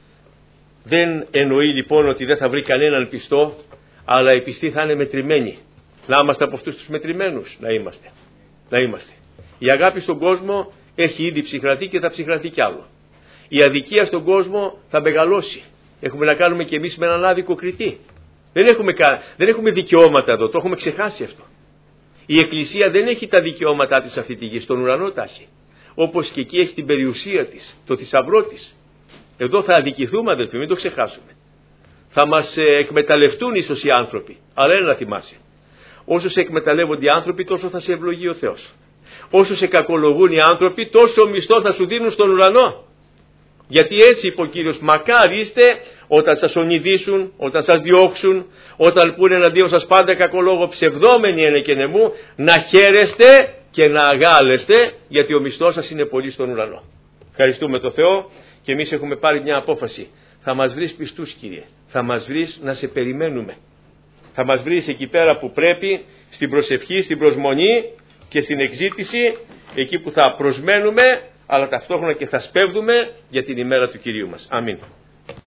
Δεν εννοεί λοιπόν ότι δεν θα βρει κανέναν πιστό, αλλά οι πιστοί θα είναι μετρημένοι. Να είμαστε από αυτούς τους μετρημένους. Να είμαστε. Η αγάπη στον κόσμο έχει ήδη ψυχραθεί και θα ψυχραθεί κι άλλο. Η αδικία στον κόσμο θα μεγαλώσει. Έχουμε να κάνουμε κι εμείς με έναν άδικο κριτή. Δεν έχουμε δικαιώματα εδώ, το έχουμε ξεχάσει αυτό. Η Εκκλησία δεν έχει τα δικαιώματά της αυτή τη γη, στον ουρανό τα έχει. Όπως και εκεί έχει την περιουσία της, το θησαυρό της. Εδώ θα αδικηθούμε, αδελφοί, μην το ξεχάσουμε. Θα μας εκμεταλλευτούν ίσως οι άνθρωποι, αλλά ένα να θυμάσαι. Όσο σε εκμεταλλεύονται οι άνθρωποι, τόσο θα σε ευλογεί ο Θεός. Όσο σε κακολογούν οι άνθρωποι, τόσο μισθό θα σου δίνουν στον ουρανό. Γιατί έτσι είπε ο Κύριος, μακάρι είστε όταν σας ονειδήσουν, όταν σας διώξουν, όταν πούνε εναντίον σας πάντα κακολόγο, ψευδόμενοι είναι και νεμού, να χαίρεστε και να αγάλεστε, γιατί ο μισθός σας είναι πολύ στον ουρανό. Ευχαριστούμε τον Θεό και εμείς έχουμε πάρει μια απόφαση. Θα μας βρεις πιστούς, Κύριε. Θα μας βρεις να σε περιμένουμε. Θα μας βρεις εκεί πέρα που πρέπει, στην προσευχή, στην προσμονή και στην εξήτηση, εκεί που θα προσμένουμε, αλλά ταυτόχρονα και θα σπέβδουμε για την ημέρα του Κυρίου μας. Αμήν.